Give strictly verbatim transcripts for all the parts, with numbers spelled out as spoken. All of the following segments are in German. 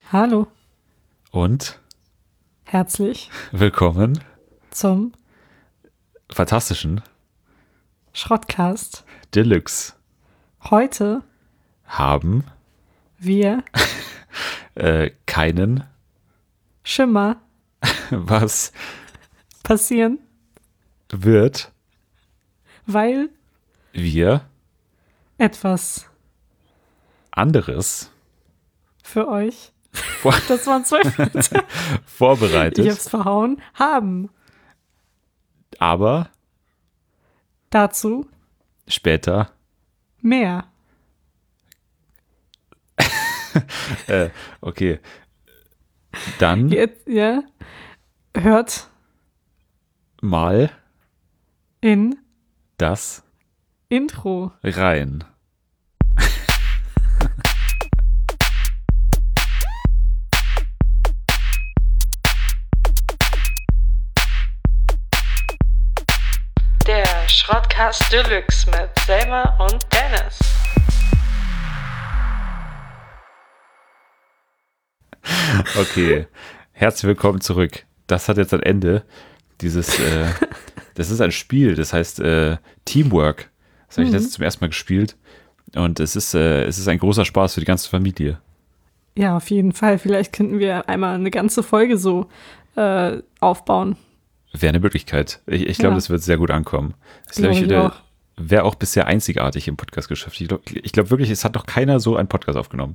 Hallo Und herzlich willkommen zum fantastischen Schrottcast. Deluxe. Heute Haben wir äh, keinen Schimmer was passieren, wird weil wir etwas anderes für euch, vor das waren zwölf Wörter, vorbereitet, ich hab's verhauen, haben. aber Dazu später mehr. äh, okay. Dann Jetzt, ja, hört mal in das Intro. rein. Der Schrottcast Deluxe mit Selma und Dennis. Okay, herzlich willkommen zurück. Das hat jetzt ein Ende. Dieses, äh, das ist ein Spiel, das heißt äh, Teamwork. Das habe ich Mhm. letztens zum ersten Mal gespielt. Und es ist, äh, es ist ein großer Spaß für die ganze Familie. Ja, auf jeden Fall. Vielleicht könnten wir einmal eine ganze Folge so äh, aufbauen. Wäre eine Möglichkeit. Ich, ich glaube, Ja. das wird sehr gut ankommen. Das Glaube glaub ich wäre auch. wär auch bisher einzigartig im Podcastgeschäft. Ich glaube ich glaub wirklich, es hat noch keiner so einen Podcast aufgenommen.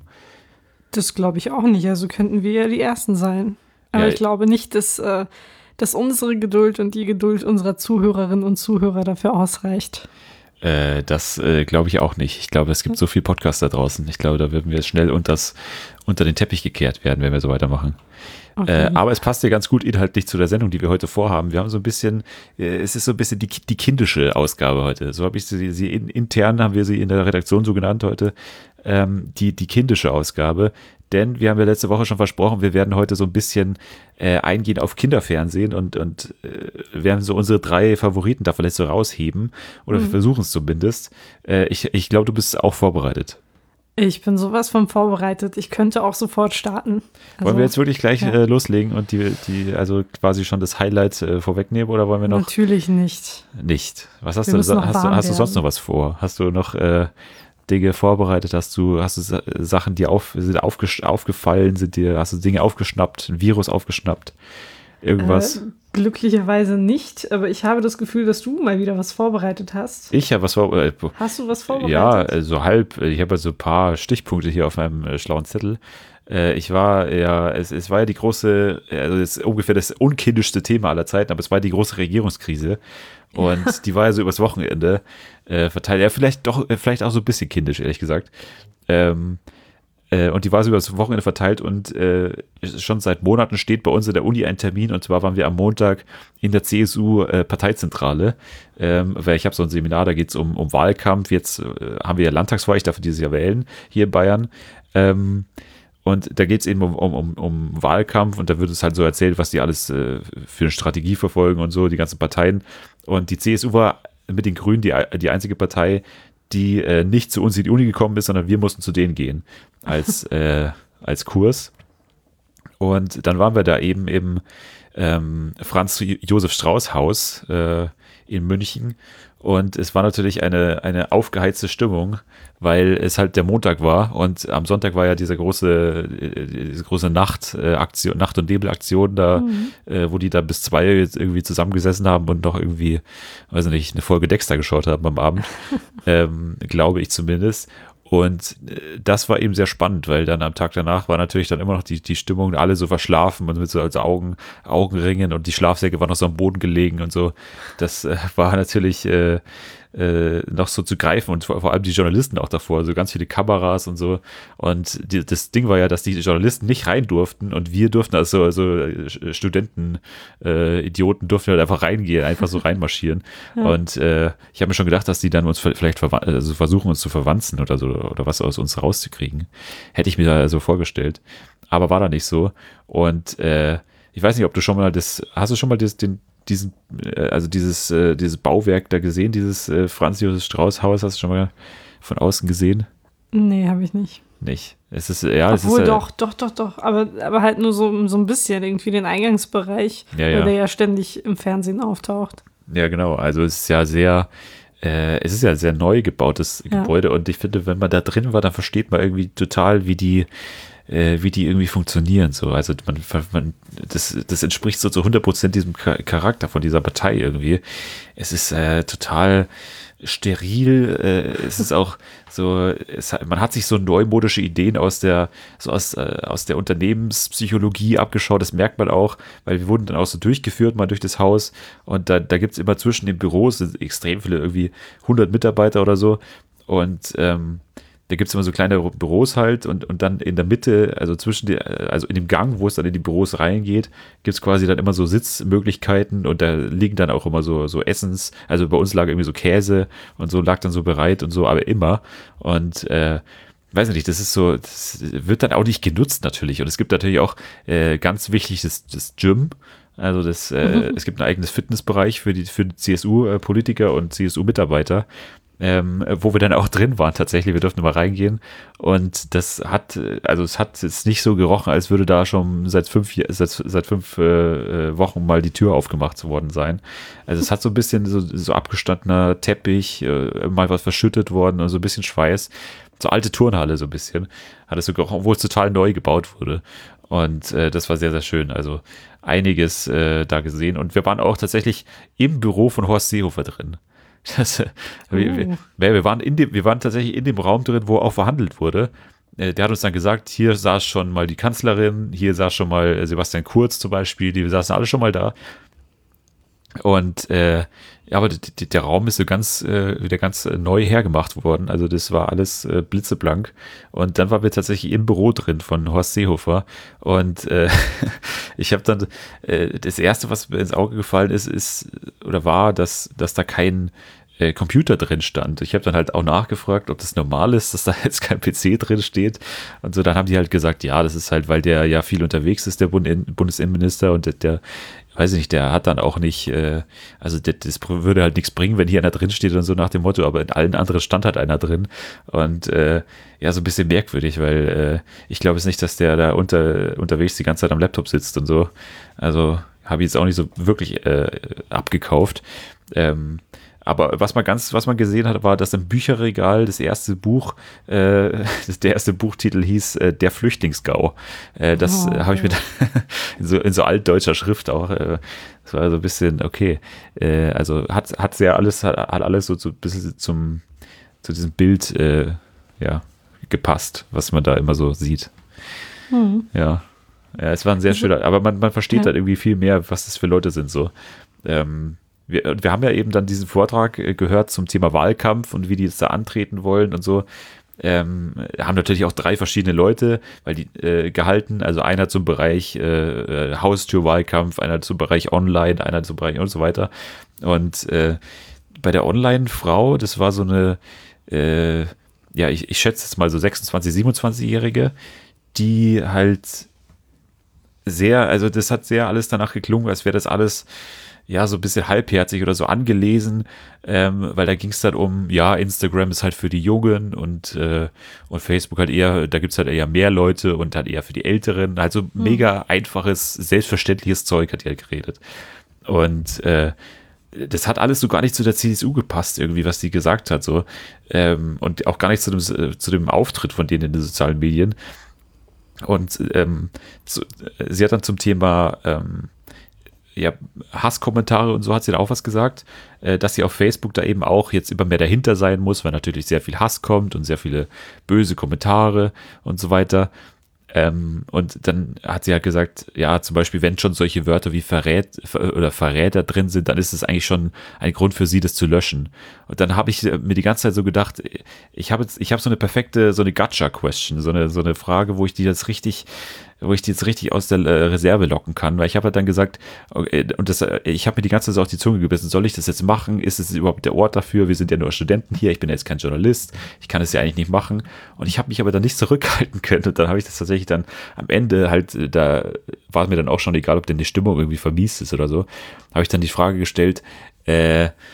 Das glaube ich auch nicht. Also könnten wir ja die Ersten sein. Aber Ja, ich glaube nicht, dass, äh, dass unsere Geduld und die Geduld unserer Zuhörerinnen und Zuhörer dafür ausreicht. Äh, das äh, glaube ich auch nicht. Ich glaube, es gibt so viel Podcasts da draußen. Ich glaube, da würden wir schnell unters, unter den Teppich gekehrt werden, wenn wir so weitermachen. Okay. Äh, aber es passt ja ganz gut inhaltlich zu der Sendung, die wir heute vorhaben. Wir haben so ein bisschen, äh, es ist so ein bisschen die, die kindische Ausgabe heute. So habe ich sie, sie in, intern haben wir sie in der Redaktion so genannt heute, ähm, die, die kindische Ausgabe. Denn wir haben ja letzte Woche schon versprochen, wir werden heute so ein bisschen äh, eingehen auf Kinderfernsehen und, und äh, werden so unsere drei Favoriten da vielleicht so rausheben. Oder wir Mhm. versuchen es zumindest. Äh, ich ich glaube, du bist auch vorbereitet. Ich bin sowas von vorbereitet. Ich könnte auch sofort starten. Also, Wollen wir jetzt wirklich gleich ja. äh, loslegen und die, die, also quasi schon das Highlight äh, vorwegnehmen oder wollen wir noch Natürlich nicht. nicht? Was hast Wir du, müssen noch hast du, warm hast du sonst werden. noch was vor? Hast du noch äh, Dinge vorbereitet? Hast du, hast du Sa- Sachen, die auf, sind aufges- aufgefallen, sind dir, hast du Dinge aufgeschnappt, ein Virus aufgeschnappt? Irgendwas? Äh, glücklicherweise nicht, aber ich habe das Gefühl, dass du mal wieder was vorbereitet hast. Ich habe was vorbereitet. Hast du was Ja, vorbereitet? also halb. Ich habe also ein paar Stichpunkte hier auf meinem äh, schlauen Zettel. Äh, ich war ja, es, es war ja die große, also das ist ungefähr das unkindischste Thema aller Zeiten, aber es war die große Regierungskrise. Und die war ja so übers Wochenende äh, verteilt. Ja, vielleicht doch, äh, vielleicht auch so ein bisschen kindisch, ehrlich gesagt. Ähm, äh, und die war so übers Wochenende verteilt und äh, schon seit Monaten steht bei uns in der Uni ein Termin, und zwar waren wir am Montag in der C S U-Parteizentrale, ähm, weil ich habe so ein Seminar, da geht es um, um Wahlkampf. Jetzt äh, haben wir ja Landtagswahl, ich darf dieses Jahr wählen, hier in Bayern. Ähm, und da geht es eben um, um, um, um Wahlkampf, und da wird es halt so erzählt, was die alles äh, für eine Strategie verfolgen und so, die ganzen Parteien. Und die C S U war mit den Grünen die, die einzige Partei, die äh, nicht zu uns in die Uni gekommen ist, sondern wir mussten zu denen gehen als, äh, als Kurs. Und dann waren wir da eben im ähm, Franz Josef Strauß Haus äh, in München. Und es war natürlich eine, eine aufgeheizte Stimmung, weil es halt der Montag war, und am Sonntag war ja diese große, äh, diese große Nacht, äh, Aktion, Nacht- und Nebelaktion da, Mhm. äh, wo die da bis zwei jetzt irgendwie zusammengesessen haben und noch irgendwie, weiß nicht, eine Folge Dexter geschaut haben am Abend, ähm, glaube ich zumindest. Und äh, das war eben sehr spannend, weil dann am Tag danach war natürlich dann immer noch die, die Stimmung, alle so verschlafen und mit so als Augen, Augenringen, und die Schlafsäcke waren noch so am Boden gelegen und so. Das äh, war natürlich äh, äh, noch so zu greifen, und vor, vor allem die Journalisten auch davor, so ganz viele Kameras und so. Und die, das Ding war ja, dass die Journalisten nicht rein durften, und wir durften, also, also Studenten, äh, Idioten durften halt einfach reingehen, einfach so reinmarschieren. Ja. Und äh, ich habe mir schon gedacht, dass die dann uns vielleicht verwa- also versuchen, uns zu verwanzen oder so, oder was aus uns rauszukriegen. Hätte ich mir da so vorgestellt. Aber war da nicht so. Und äh, ich weiß nicht, ob du schon mal das, hast du schon mal das, den, diesen, äh, also dieses, äh, dieses Bauwerk da gesehen, dieses äh, Franz Josef Strauß Haus, hast du schon mal von außen gesehen? Nee, habe ich nicht. nicht. Es ist, ja, es Obwohl, ist, doch, doch, doch, doch. Aber, aber halt nur so, so ein bisschen, irgendwie den Eingangsbereich, ja, ja. weil der ja ständig im Fernsehen auftaucht. Ja, genau. Also es ist ja sehr, äh, es ist ja ein sehr neu gebautes Ja. Gebäude und ich finde, wenn man da drin war, dann versteht man irgendwie total, wie die, äh, wie die irgendwie funktionieren. So. Also man, man das, das entspricht so zu hundert Prozent diesem Charakter von dieser Partei irgendwie. Es ist äh, total steril, äh, es ist auch so, es hat, man hat sich so neumodische Ideen aus der, so aus, äh, aus der Unternehmenspsychologie abgeschaut, das merkt man auch, weil wir wurden dann auch so durchgeführt mal durch das Haus und da, da gibt es immer zwischen den Büros sind extrem viele, irgendwie hundert Mitarbeiter oder so und ähm, da gibt es immer so kleine Büros halt und, und dann in der Mitte, also zwischen die, also in dem Gang, wo es dann in die Büros reingeht, gibt es quasi dann immer so Sitzmöglichkeiten und da liegen dann auch immer so, so Essens, also bei uns lag irgendwie so Käse und so lag dann so bereit und so, aber immer und äh, weiß nicht, das ist so, das wird dann auch nicht genutzt natürlich und es gibt natürlich auch äh, ganz wichtig das, das Gym. Also das, äh, mhm. es gibt ein eigenes Fitnessbereich für die, für die C S U-Politiker und C S U-Mitarbeiter. Ähm, wo wir dann auch drin waren tatsächlich, wir durften mal reingehen und das hat, also es hat jetzt nicht so gerochen, als würde da schon seit fünf, seit, seit fünf äh, Wochen mal die Tür aufgemacht worden sein. Also es hat so ein bisschen so, so abgestandener Teppich, äh, mal was verschüttet worden und so ein bisschen Schweiß, so alte Turnhalle so ein bisschen, hat es so gerochen, obwohl es total neu gebaut wurde und äh, das war sehr, sehr schön, also einiges äh, da gesehen und wir waren auch tatsächlich im Büro von Horst Seehofer drin. Das, oh. wir, wir, wir, waren in dem, wir waren tatsächlich in dem Raum drin, wo auch verhandelt wurde. Der hat uns dann gesagt, hier saß schon mal die Kanzlerin, hier saß schon mal Sebastian Kurz zum Beispiel, die saßen alle schon mal da. Und äh, ja, aber die, der Raum ist so ganz äh, wieder ganz neu hergemacht worden. Also das war alles äh, blitzeblank. Und dann waren wir tatsächlich im Büro drin von Horst Seehofer. Und äh, ich habe dann äh, das erste, was mir ins Auge gefallen ist, ist oder war, dass dass da kein äh, Computer drin stand. Ich habe dann halt auch nachgefragt, ob das normal ist, dass da jetzt kein P C drin steht. Und so, dann haben die halt gesagt, ja, das ist halt, weil der ja viel unterwegs ist, der Bund Bundesinnenminister und der, der weiß ich nicht, der hat dann auch nicht, äh, also das, das würde halt nichts bringen, wenn hier einer drin steht und so nach dem Motto, aber in allen anderen stand halt einer drin und äh, ja, so ein bisschen merkwürdig, weil äh, ich glaube es nicht, dass der da unter, unterwegs die ganze Zeit am Laptop sitzt und so, also habe ich jetzt auch nicht so wirklich äh, abgekauft, ähm, aber was man ganz, was man gesehen hat, war, dass im Bücherregal das erste Buch, äh, das, der erste Buchtitel hieß äh, Der Flüchtlingsgau. Äh, das oh, habe ich mir da in so, in so altdeutscher Schrift auch. Äh, das war so ein bisschen okay. Äh, also hat hat sehr alles hat, hat alles so, so ein bisschen zum zu diesem Bild äh, ja gepasst, was man da immer so sieht. Hm. Ja, ja, es war ein sehr schöner, aber man man versteht ja. halt irgendwie viel mehr, was das für Leute sind so. Ähm, Wir, wir haben ja eben dann diesen Vortrag gehört zum Thema Wahlkampf und wie die jetzt da antreten wollen und so. Ähm, haben natürlich auch drei verschiedene Leute, weil die äh, gehalten, also einer zum Bereich äh, Haustürwahlkampf, einer zum Bereich Online, einer zum Bereich und so weiter. Und äh, bei der Online-Frau, das war so eine, äh, ja, ich, ich schätze jetzt mal so sechsundzwanzig-, siebenundzwanzigjährige, die halt sehr, also das hat sehr alles danach geklungen, als wäre das alles ja, so ein bisschen halbherzig oder so angelesen, ähm, weil da ging es dann um, ja, Instagram ist halt für die Jungen und, äh, und Facebook halt eher, da gibt's halt eher mehr Leute und halt eher für die Älteren, halt so mhm. mega einfaches, selbstverständliches Zeug hat die halt geredet. Und äh, das hat alles so gar nicht zu der C S U gepasst, irgendwie, was die gesagt hat, so. Ähm, und auch gar nicht zu dem, zu dem Auftritt von denen in den sozialen Medien. Und ähm, so, sie hat dann zum Thema ähm, ja, Hasskommentare und so hat sie da auch was gesagt, äh, dass sie auf Facebook da eben auch jetzt immer mehr dahinter sein muss, weil natürlich sehr viel Hass kommt und sehr viele böse Kommentare und so weiter. Ähm, und dann hat sie halt gesagt, ja, zum Beispiel, wenn schon solche Wörter wie Verrät oder Verräter drin sind, dann ist es eigentlich schon ein Grund für sie, das zu löschen. Und dann habe ich mir die ganze Zeit so gedacht, ich habe jetzt, ich habe so eine perfekte, so eine Gotcha-Question, so eine, so eine Frage, wo ich die jetzt richtig wo ich die jetzt richtig aus der äh, Reserve locken kann, weil ich habe halt dann gesagt, okay, und das, ich habe mir die ganze Zeit so auf die Zunge gebissen, soll ich das jetzt machen? Ist es überhaupt der Ort dafür? Wir sind ja nur Studenten hier, ich bin jetzt kein Journalist, ich kann es ja eigentlich nicht machen und ich habe mich aber dann nicht zurückhalten können und dann habe ich das tatsächlich dann am Ende halt, da war mir dann auch schon egal, ob denn die Stimmung irgendwie vermiest ist oder so, habe ich dann die Frage gestellt, äh,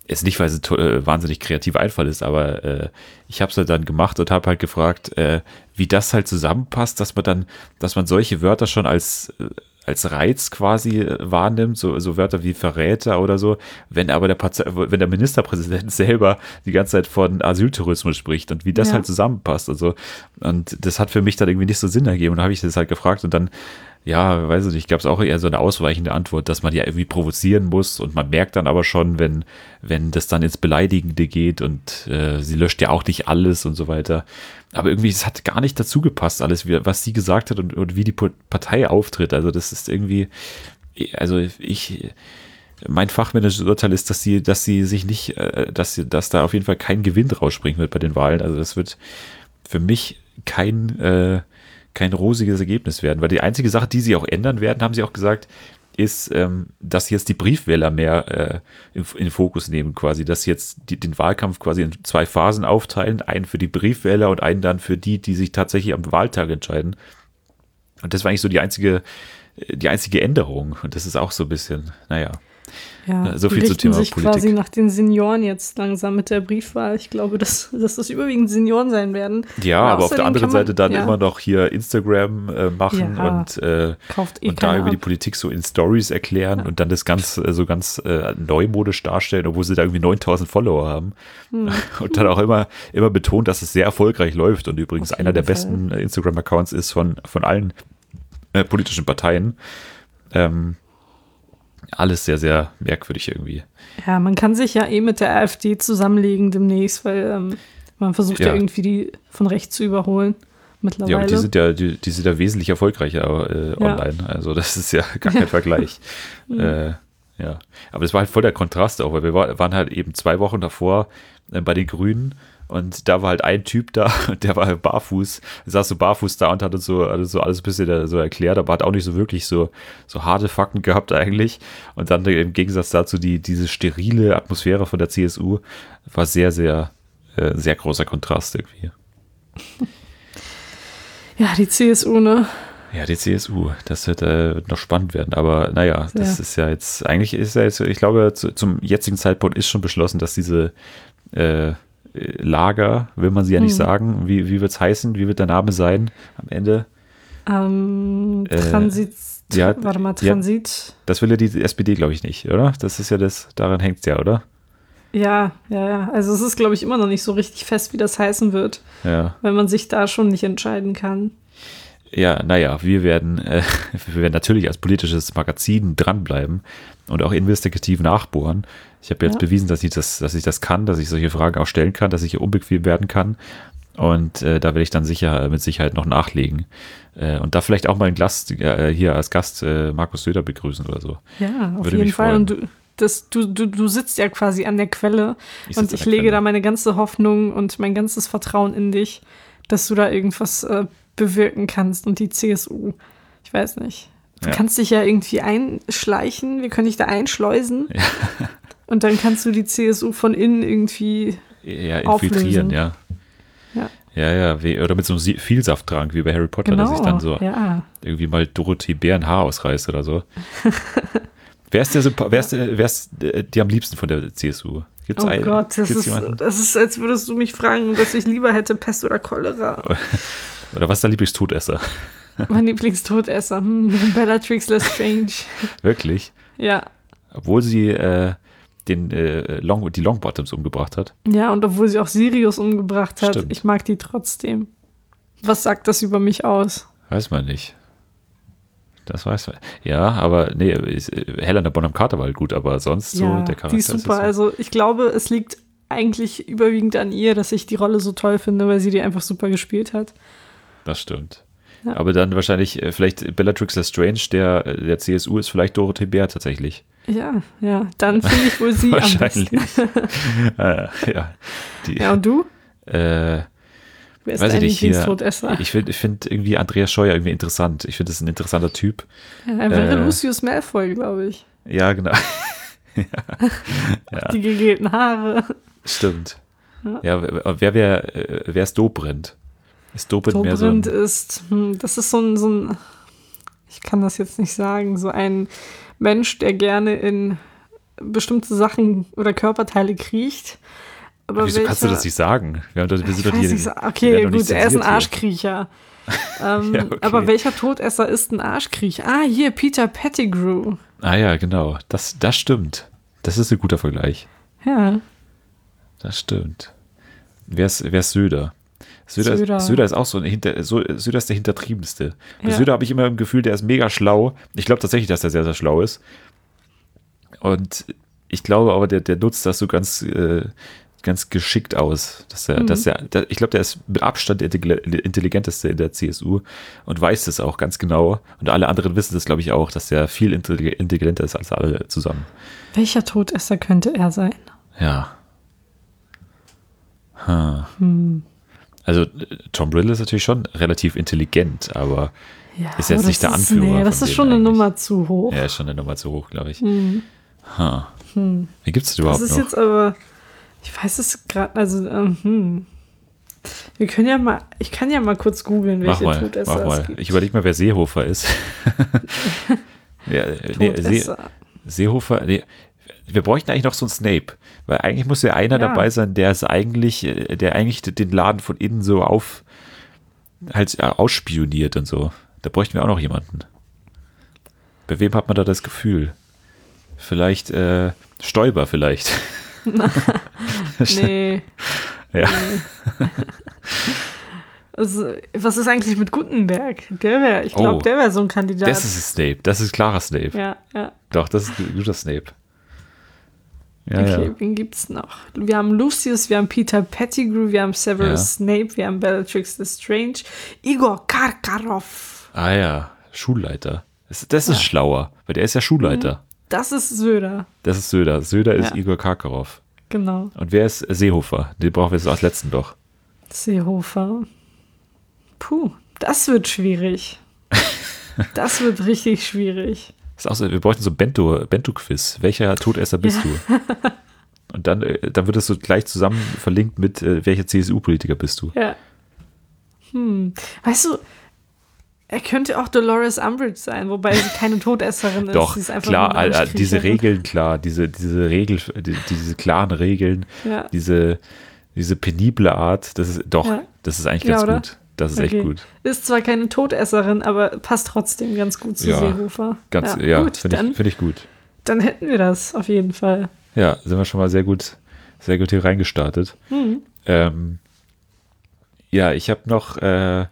Jetzt nicht, weil es ein to- äh, wahnsinnig kreativer Einfall ist, aber äh, ich habe es halt dann gemacht und habe halt gefragt, äh, wie das halt zusammenpasst, dass man dann, dass man solche Wörter schon als, äh, als Reiz quasi äh, wahrnimmt, so, so Wörter wie Verräter oder so, wenn aber der Pat- wenn der Ministerpräsident selber die ganze Zeit von Asyltourismus spricht und wie das Ja. halt zusammenpasst. Also, und das hat für mich dann irgendwie nicht so Sinn ergeben. Und dann habe ich das halt gefragt und dann ja, weiß ich nicht, gab es auch eher so eine ausweichende Antwort, dass man ja irgendwie provozieren muss und man merkt dann aber schon, wenn, wenn das dann ins Beleidigende geht und äh, sie löscht ja auch nicht alles und so weiter. Aber irgendwie, es hat gar nicht dazu gepasst, alles, wie, was sie gesagt hat und, und wie die Partei auftritt. Also das ist irgendwie, also ich, mein fachmännisches Urteil ist, dass sie, dass sie sich nicht, äh, dass sie, dass da auf jeden Fall kein Gewinn rausspringen wird bei den Wahlen. Also das wird für mich kein äh, kein rosiges Ergebnis werden, weil die einzige Sache, die sie auch ändern werden, haben sie auch gesagt, ist, ähm, dass sie jetzt die Briefwähler mehr äh, in, in den Fokus nehmen quasi, dass sie jetzt die, den Wahlkampf quasi in zwei Phasen aufteilen, einen für die Briefwähler und einen dann für die, die sich tatsächlich am Wahltag entscheiden. Und das war eigentlich so die einzige, die einzige Änderung und das ist auch so ein bisschen, naja. Ja, so viel die zum richten Thema sich Politik. quasi nach den Senioren jetzt langsam mit der Briefwahl. Ich glaube, dass, dass das überwiegend Senioren sein werden. Ja, Und aber auf der außerdem anderen kann man- Seite dann ja, immer noch hier Instagram äh, machen Ja. und, äh, kauft eh und da keiner über die ab. Politik so in Stories erklären Ja. und dann das ganz äh, so ganz äh, neumodisch darstellen, obwohl sie da irgendwie neuntausend Follower haben. Hm. Und dann auch immer, immer betont, dass es sehr erfolgreich läuft und übrigens Auf einer der jeden Fall. besten äh, Instagram-Accounts ist von, von allen äh, politischen Parteien. Ähm, alles sehr, sehr merkwürdig irgendwie. Ja, man kann sich ja eh mit der AfD zusammenlegen demnächst, weil ähm, man versucht ja. Ja. irgendwie die von rechts zu überholen mittlerweile. Ja, und die sind ja, die, die sind ja wesentlich erfolgreicher äh, Ja. online. Also das ist ja gar kein Vergleich. äh, ja. Aber das war halt voll der Kontrast auch, weil wir war, waren halt eben zwei Wochen davor äh, bei den Grünen und da war halt ein Typ da, der war barfuß, saß so barfuß da und hat uns so, also so alles ein bisschen da so erklärt, aber hat auch nicht so wirklich so, so harte Fakten gehabt eigentlich. Und dann im Gegensatz dazu die, diese sterile Atmosphäre von der C S U war sehr, sehr, äh, sehr großer Kontrast irgendwie. Ja, die C S U, ne? Ja, die C S U, das wird, äh, wird noch spannend werden, aber naja, Sehr. das ist ja jetzt, eigentlich ist ja jetzt, ich glaube, zu, zum jetzigen Zeitpunkt ist schon beschlossen, dass diese äh, Lager, will man sie ja nicht Hm. sagen, wie, wie wird es heißen, wie wird der Name sein am Ende? Ähm, Äh, Transit, ja, warte mal, ja. Transit. Das will ja die S P D, glaube ich, nicht, oder? Das ist ja das, daran hängt es ja, oder? Ja, ja, ja. Also es ist, glaube ich, immer noch nicht so richtig fest, wie das heißen wird, Ja. weil man sich da schon nicht entscheiden kann. Ja, naja, wir werden, äh, wir werden natürlich als politisches Magazin dranbleiben und auch investigativ nachbohren. Ich habe jetzt Ja. bewiesen, dass ich das, dass ich das kann, dass ich solche Fragen auch stellen kann, dass ich hier unbequem werden kann. Und äh, da werde ich dann sicher mit Sicherheit noch nachlegen. Äh, und da vielleicht auch mal einen Gast, äh, hier als Gast äh, Markus Söder begrüßen oder so. Ja, auf Würde jeden mich Fall. freuen. Und du, das, du, du, du sitzt ja quasi an der Quelle Ich und sitze an ich der lege Quelle. da meine ganze Hoffnung und mein ganzes Vertrauen in dich, dass du da irgendwas äh, bewirken kannst und die C S U. Ich weiß nicht. Du Ja. kannst dich ja irgendwie einschleichen, wir können dich da einschleusen und dann kannst du die C S U von innen irgendwie. Ja, infiltrieren, Auflösen. ja. Ja. Ja, ja, wie, oder mit so einem Sie- Vielsafttrank wie bei Harry Potter, Genau. dass ich dann so Ja. irgendwie mal Dorothee Bären Haar ausreißt oder so. Wer ist der, Sympa- wer ist, der- wer ist äh, die am liebsten von der C S U? Gibt's Oh einen? Gott, das Gibt's ist, jemanden? das ist, als würdest du mich fragen, dass ich lieber hätte Pest oder Cholera. Oder was ist dein Lieblingstodesser? Mein Lieblingstodesser, hm, Bellatrix Lestrange. Wirklich? Ja. Obwohl sie äh, den, äh, Long, die Longbottoms umgebracht hat. Ja, und obwohl sie auch Sirius umgebracht hat, Stimmt. ich mag die trotzdem. Was sagt das über mich aus? Weiß man nicht. Das weiß man. Ja, aber nee, ist, äh, Helena Bonham Carter war halt gut, aber sonst so ja, der Charakter die ist ist super. so. Also ich glaube, es liegt eigentlich überwiegend an ihr, dass ich die Rolle so toll finde, weil sie die einfach super gespielt hat. Das stimmt. Ja. Aber dann wahrscheinlich, äh, vielleicht Bellatrix Lestrange, der, äh, der C S U ist vielleicht Dorothee Bär tatsächlich. Ja, ja, dann finde ich wohl sie am Wahrscheinlich. besten. äh, ja. Die, Ja, und du? äh, Wer ist weiß ich dein nicht, hier, Lieblingstodesser? ich finde ich find irgendwie Andreas Scheuer irgendwie interessant. Ich finde, das ist ein interessanter Typ. Ja, er wäre äh, Lucius Malfoy, glaube ich. Ja, genau. ja. ja, Die gegelten Haare. stimmt. Ja. Ja, wer, wer, wer, äh, wer ist Dobrindt? Ist Dobrindt mehr so Dobrindt ein, ist, hm, das ist so ein, so ein, ich kann das jetzt nicht sagen, so ein Mensch, der gerne in bestimmte Sachen oder Körperteile kriecht. Aber Wieso welcher, kannst du das nicht sagen? Wir, haben doch, wir sind ich doch weiß hier, nicht, okay, gut, er ist ein hier. Arschkriecher. ähm, ja, okay. Aber welcher Todesser ist ein Arschkriecher? Ah, hier, Peter Pettigrew. Ah ja, genau. Das, das stimmt. Das ist ein guter Vergleich. Ja. Das stimmt. Wer ist, wer ist Söder? Söder, Söder. Ist, Söder ist auch so ein Hinter, so, Söder ist der Hintertriebenste. Bei Ja. Söder habe ich immer im Gefühl, der ist mega schlau. Ich glaube tatsächlich, dass er sehr, sehr schlau ist. Und ich glaube aber, der, der nutzt das so ganz, äh, ganz geschickt aus. Dass er, Mhm. dass er, der, ich glaube, der ist mit Abstand der intelligenteste in der C S U und weiß das auch ganz genau. Und alle anderen wissen das, glaube ich, auch, dass der viel intelligenter ist als alle zusammen. Welcher Todesser könnte er sein? Ja. Hm. Hm. Also Tom Riddle ist natürlich schon relativ intelligent, aber Ja, ist jetzt aber nicht das der ist- Anführer. Nee, das von ist schon denen eine eigentlich. Nummer zu hoch. Ja, ist schon eine Nummer zu hoch, glaube ich. Hm. Hm. Hm. Wie gibt es Das überhaupt ist noch? jetzt aber, ich weiß es gerade, also, ähm, hm. Wir können ja mal, ich kann ja mal kurz googeln, Mach welche mal, Todesser mach es mal. gibt. Ich überlege mal, wer Seehofer ist. ja, nee, See, Todesser. Seehofer, nee, wir bräuchten eigentlich noch so einen Snape, weil eigentlich muss ja einer Ja. dabei sein, der es eigentlich, äh, der eigentlich den Laden von innen so auf, halt äh, ausspioniert und so. Da bräuchten wir auch noch jemanden. Bei wem hat man da das Gefühl? Vielleicht äh, Stoiber vielleicht. Nee. Ja. Nee. Also, was ist eigentlich mit Gutenberg? Der wäre, ich glaube, Oh. der wäre so ein Kandidat. Das ist Snape, das ist klarer Snape. ja, ja. Doch, das ist ein guter Snape. Ja, Okay, ja. wen gibt's noch? Wir haben Lucius, wir haben Peter Pettigrew, wir haben Severus Ja. Snape, wir haben Bellatrix Lestrange, Igor Karkaroff. Ah ja, Schulleiter. Das, das ist Ja. schlauer, weil der ist ja Schulleiter. Das ist Söder, Das ist Söder. Söder ist Ja. Igor Karkaroff. genau. Und wer ist Seehofer? Den brauchen wir jetzt als letzten doch. Seehofer. Puh, das wird schwierig. Das wird richtig schwierig. Das ist auch so, wir bräuchten so ein Bento, Bento-Quiz. Welcher Todesser bist du? Und dann, äh, dann wird es so gleich zusammen verlinkt mit, äh, welcher C S U-Politiker bist du? Ja. Hm. Weißt du, er könnte auch Dolores Umbridge sein, wobei sie keine Todesserin ist. Doch, sie ist einfach klar, nur eine äh, diese Arschkriecherin. Regeln, klar, diese, diese Regel, die, diese klaren Regeln, Ja. diese, diese penible Art, das ist, doch, Ja. das ist eigentlich Ja, ganz oder? gut. Das ist Okay. echt gut. Ist zwar keine Todesserin, aber passt trotzdem ganz gut zu Ja, Seehofer. Ganz, ja, gut, finde dann, ich, find ich gut. dann hätten wir das auf jeden Fall. Ja, sind wir schon mal sehr gut, sehr gut hier reingestartet. Hm. Ähm, ja, ich habe noch, äh,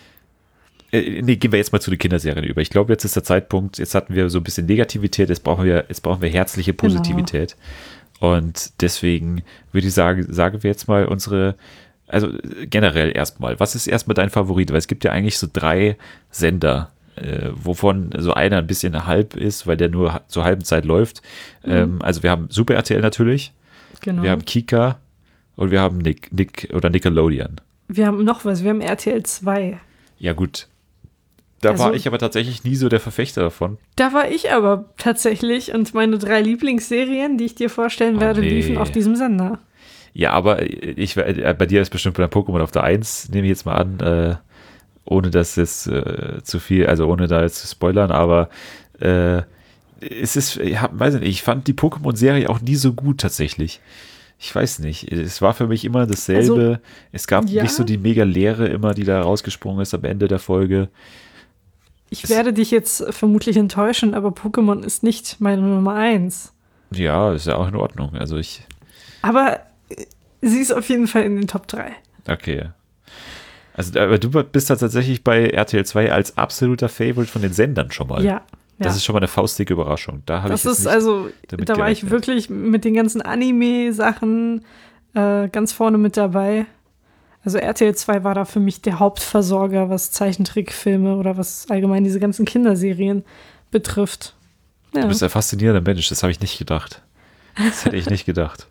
äh, nee, gehen wir jetzt mal zu den Kinderserien über. Ich glaube, jetzt ist der Zeitpunkt, jetzt hatten wir so ein bisschen Negativität, jetzt brauchen wir, jetzt brauchen wir herzliche Positivität. Und deswegen würde ich sagen, sagen wir jetzt mal unsere, also äh, generell erstmal, was ist erstmal dein Favorit? Weil es gibt ja eigentlich so drei Sender, äh, wovon so einer ein bisschen halb ist, weil der nur ha- zur halben Zeit läuft. Mhm. Ähm, also wir haben Super R T L natürlich, Genau. wir haben Kika und wir haben Nick, Nick oder Nickelodeon. Wir haben noch was, wir haben R T L zwei. Ja, gut. Da Also- war ich aber tatsächlich nie so der Verfechter davon. Da war ich aber tatsächlich und meine drei Lieblingsserien, die ich dir vorstellen Oh, werde, nee. liefen auf diesem Sender. Ja, aber ich, äh, bei dir ist bestimmt bei Pokémon auf der eins, nehme ich jetzt mal an, äh, ohne das jetzt äh, zu viel, also ohne da jetzt zu spoilern, aber äh, es ist, ich hab, weiß nicht, ich fand die Pokémon-Serie auch nie so gut tatsächlich. Ich weiß nicht, es war für mich immer dasselbe. Also, es gab ja. nicht so die mega Leere immer, die da rausgesprungen ist am Ende der Folge. Ich Es- werde dich jetzt vermutlich enttäuschen, aber Pokémon ist nicht meine Nummer eins. Ja, ist ja auch in Ordnung. Also ich, Aber äh, sie ist auf jeden Fall in den Top drei. okay. Also, aber du bist da tatsächlich bei R T L zwei als absoluter Favorite von den Sendern schon mal. Ja. Das ja. ist schon mal eine faustdicke Überraschung. Da habe ich Das jetzt ist nicht also, damit da war ich gerechnet. wirklich mit den ganzen Anime-Sachen äh, ganz vorne mit dabei. Also R T L zwei war da für mich der Hauptversorger, was Zeichentrickfilme oder was allgemein diese ganzen Kinderserien betrifft. Ja. Du bist ein faszinierender Mensch, das habe ich nicht gedacht. Das hätte ich nicht gedacht.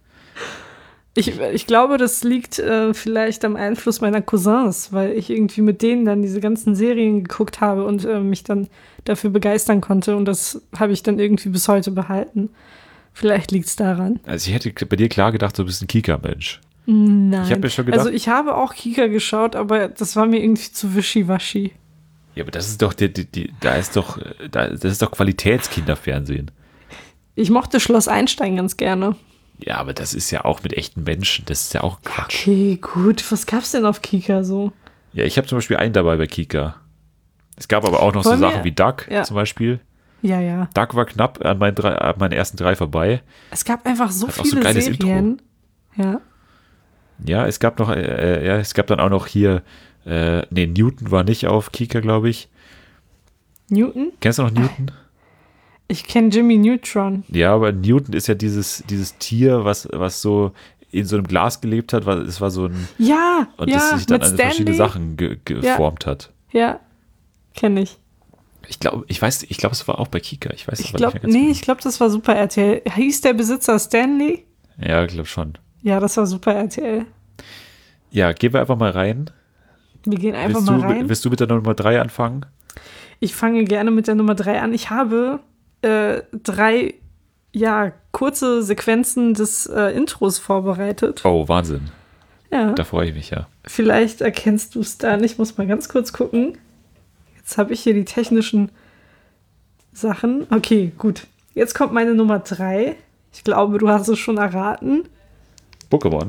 Ich, ich glaube, das liegt äh, vielleicht am Einfluss meiner Cousins, weil ich irgendwie mit denen dann diese ganzen Serien geguckt habe und äh, mich dann dafür begeistern konnte. Und das habe ich dann irgendwie bis heute behalten. Vielleicht liegt es daran. Also ich hätte bei dir klar gedacht, du bist ein Kika-Mensch. Nein. Ich habe mir schon gedacht, Also ich habe auch Kika geschaut, aber das war mir irgendwie zu wischiwaschi. ja, aber das ist doch, die, die, die, da ist doch, da, das ist doch Qualitätskinderfernsehen. Ich mochte Schloss Einstein ganz gerne. Ja, aber das ist ja auch mit echten Menschen. Das ist ja auch Quatsch. Okay, gut. Was gab's denn auf Kika so? Ja, ich habe zum Beispiel einen dabei bei Kika. Es gab aber auch noch Wollen so wir- Sachen wie Duck Ja. zum Beispiel. Ja, ja. Duck war knapp an meinen, drei, an meinen ersten drei vorbei. Es gab einfach so Hat auch so viele ein geiles Serien. Ja. Ja, es gab noch, äh, ja, es gab dann auch noch hier, äh, nee, Newton war nicht auf Kika, glaube ich. Newton? Kennst du noch Newton? Ich kenne Jimmy Neutron. Ja, aber Newton ist ja dieses, dieses Tier, was, was so in so einem Glas gelebt hat, weil es war so ein, Ja, und ja, das sich dann mit an verschiedene Stanley. Sachen ge geformt hat. Ja, kenne ich. Ich glaube, ich weiß, ich glaube, es war auch bei Kika. Ich weiß Ich aber glaube, nicht mehr ganz nee, genau. ich glaube, das war Super R T L. Hieß der Besitzer Stanley? Ja, ich glaube schon. Ja, das war Super R T L. Ja, gehen wir einfach mal rein. Wir gehen einfach Willst mal du, rein. willst du mit der Nummer drei anfangen? Ich fange gerne mit der Nummer drei an. Ich habe äh, drei, ja, kurze Sequenzen des äh, Intros vorbereitet. Oh, Wahnsinn. Ja, Da freue ich mich ja. vielleicht erkennst du es dann. Ich muss mal ganz kurz gucken. Jetzt habe ich hier die technischen Sachen. Okay, gut. Jetzt kommt meine Nummer drei. Ich glaube, du hast es schon erraten. Pokémon.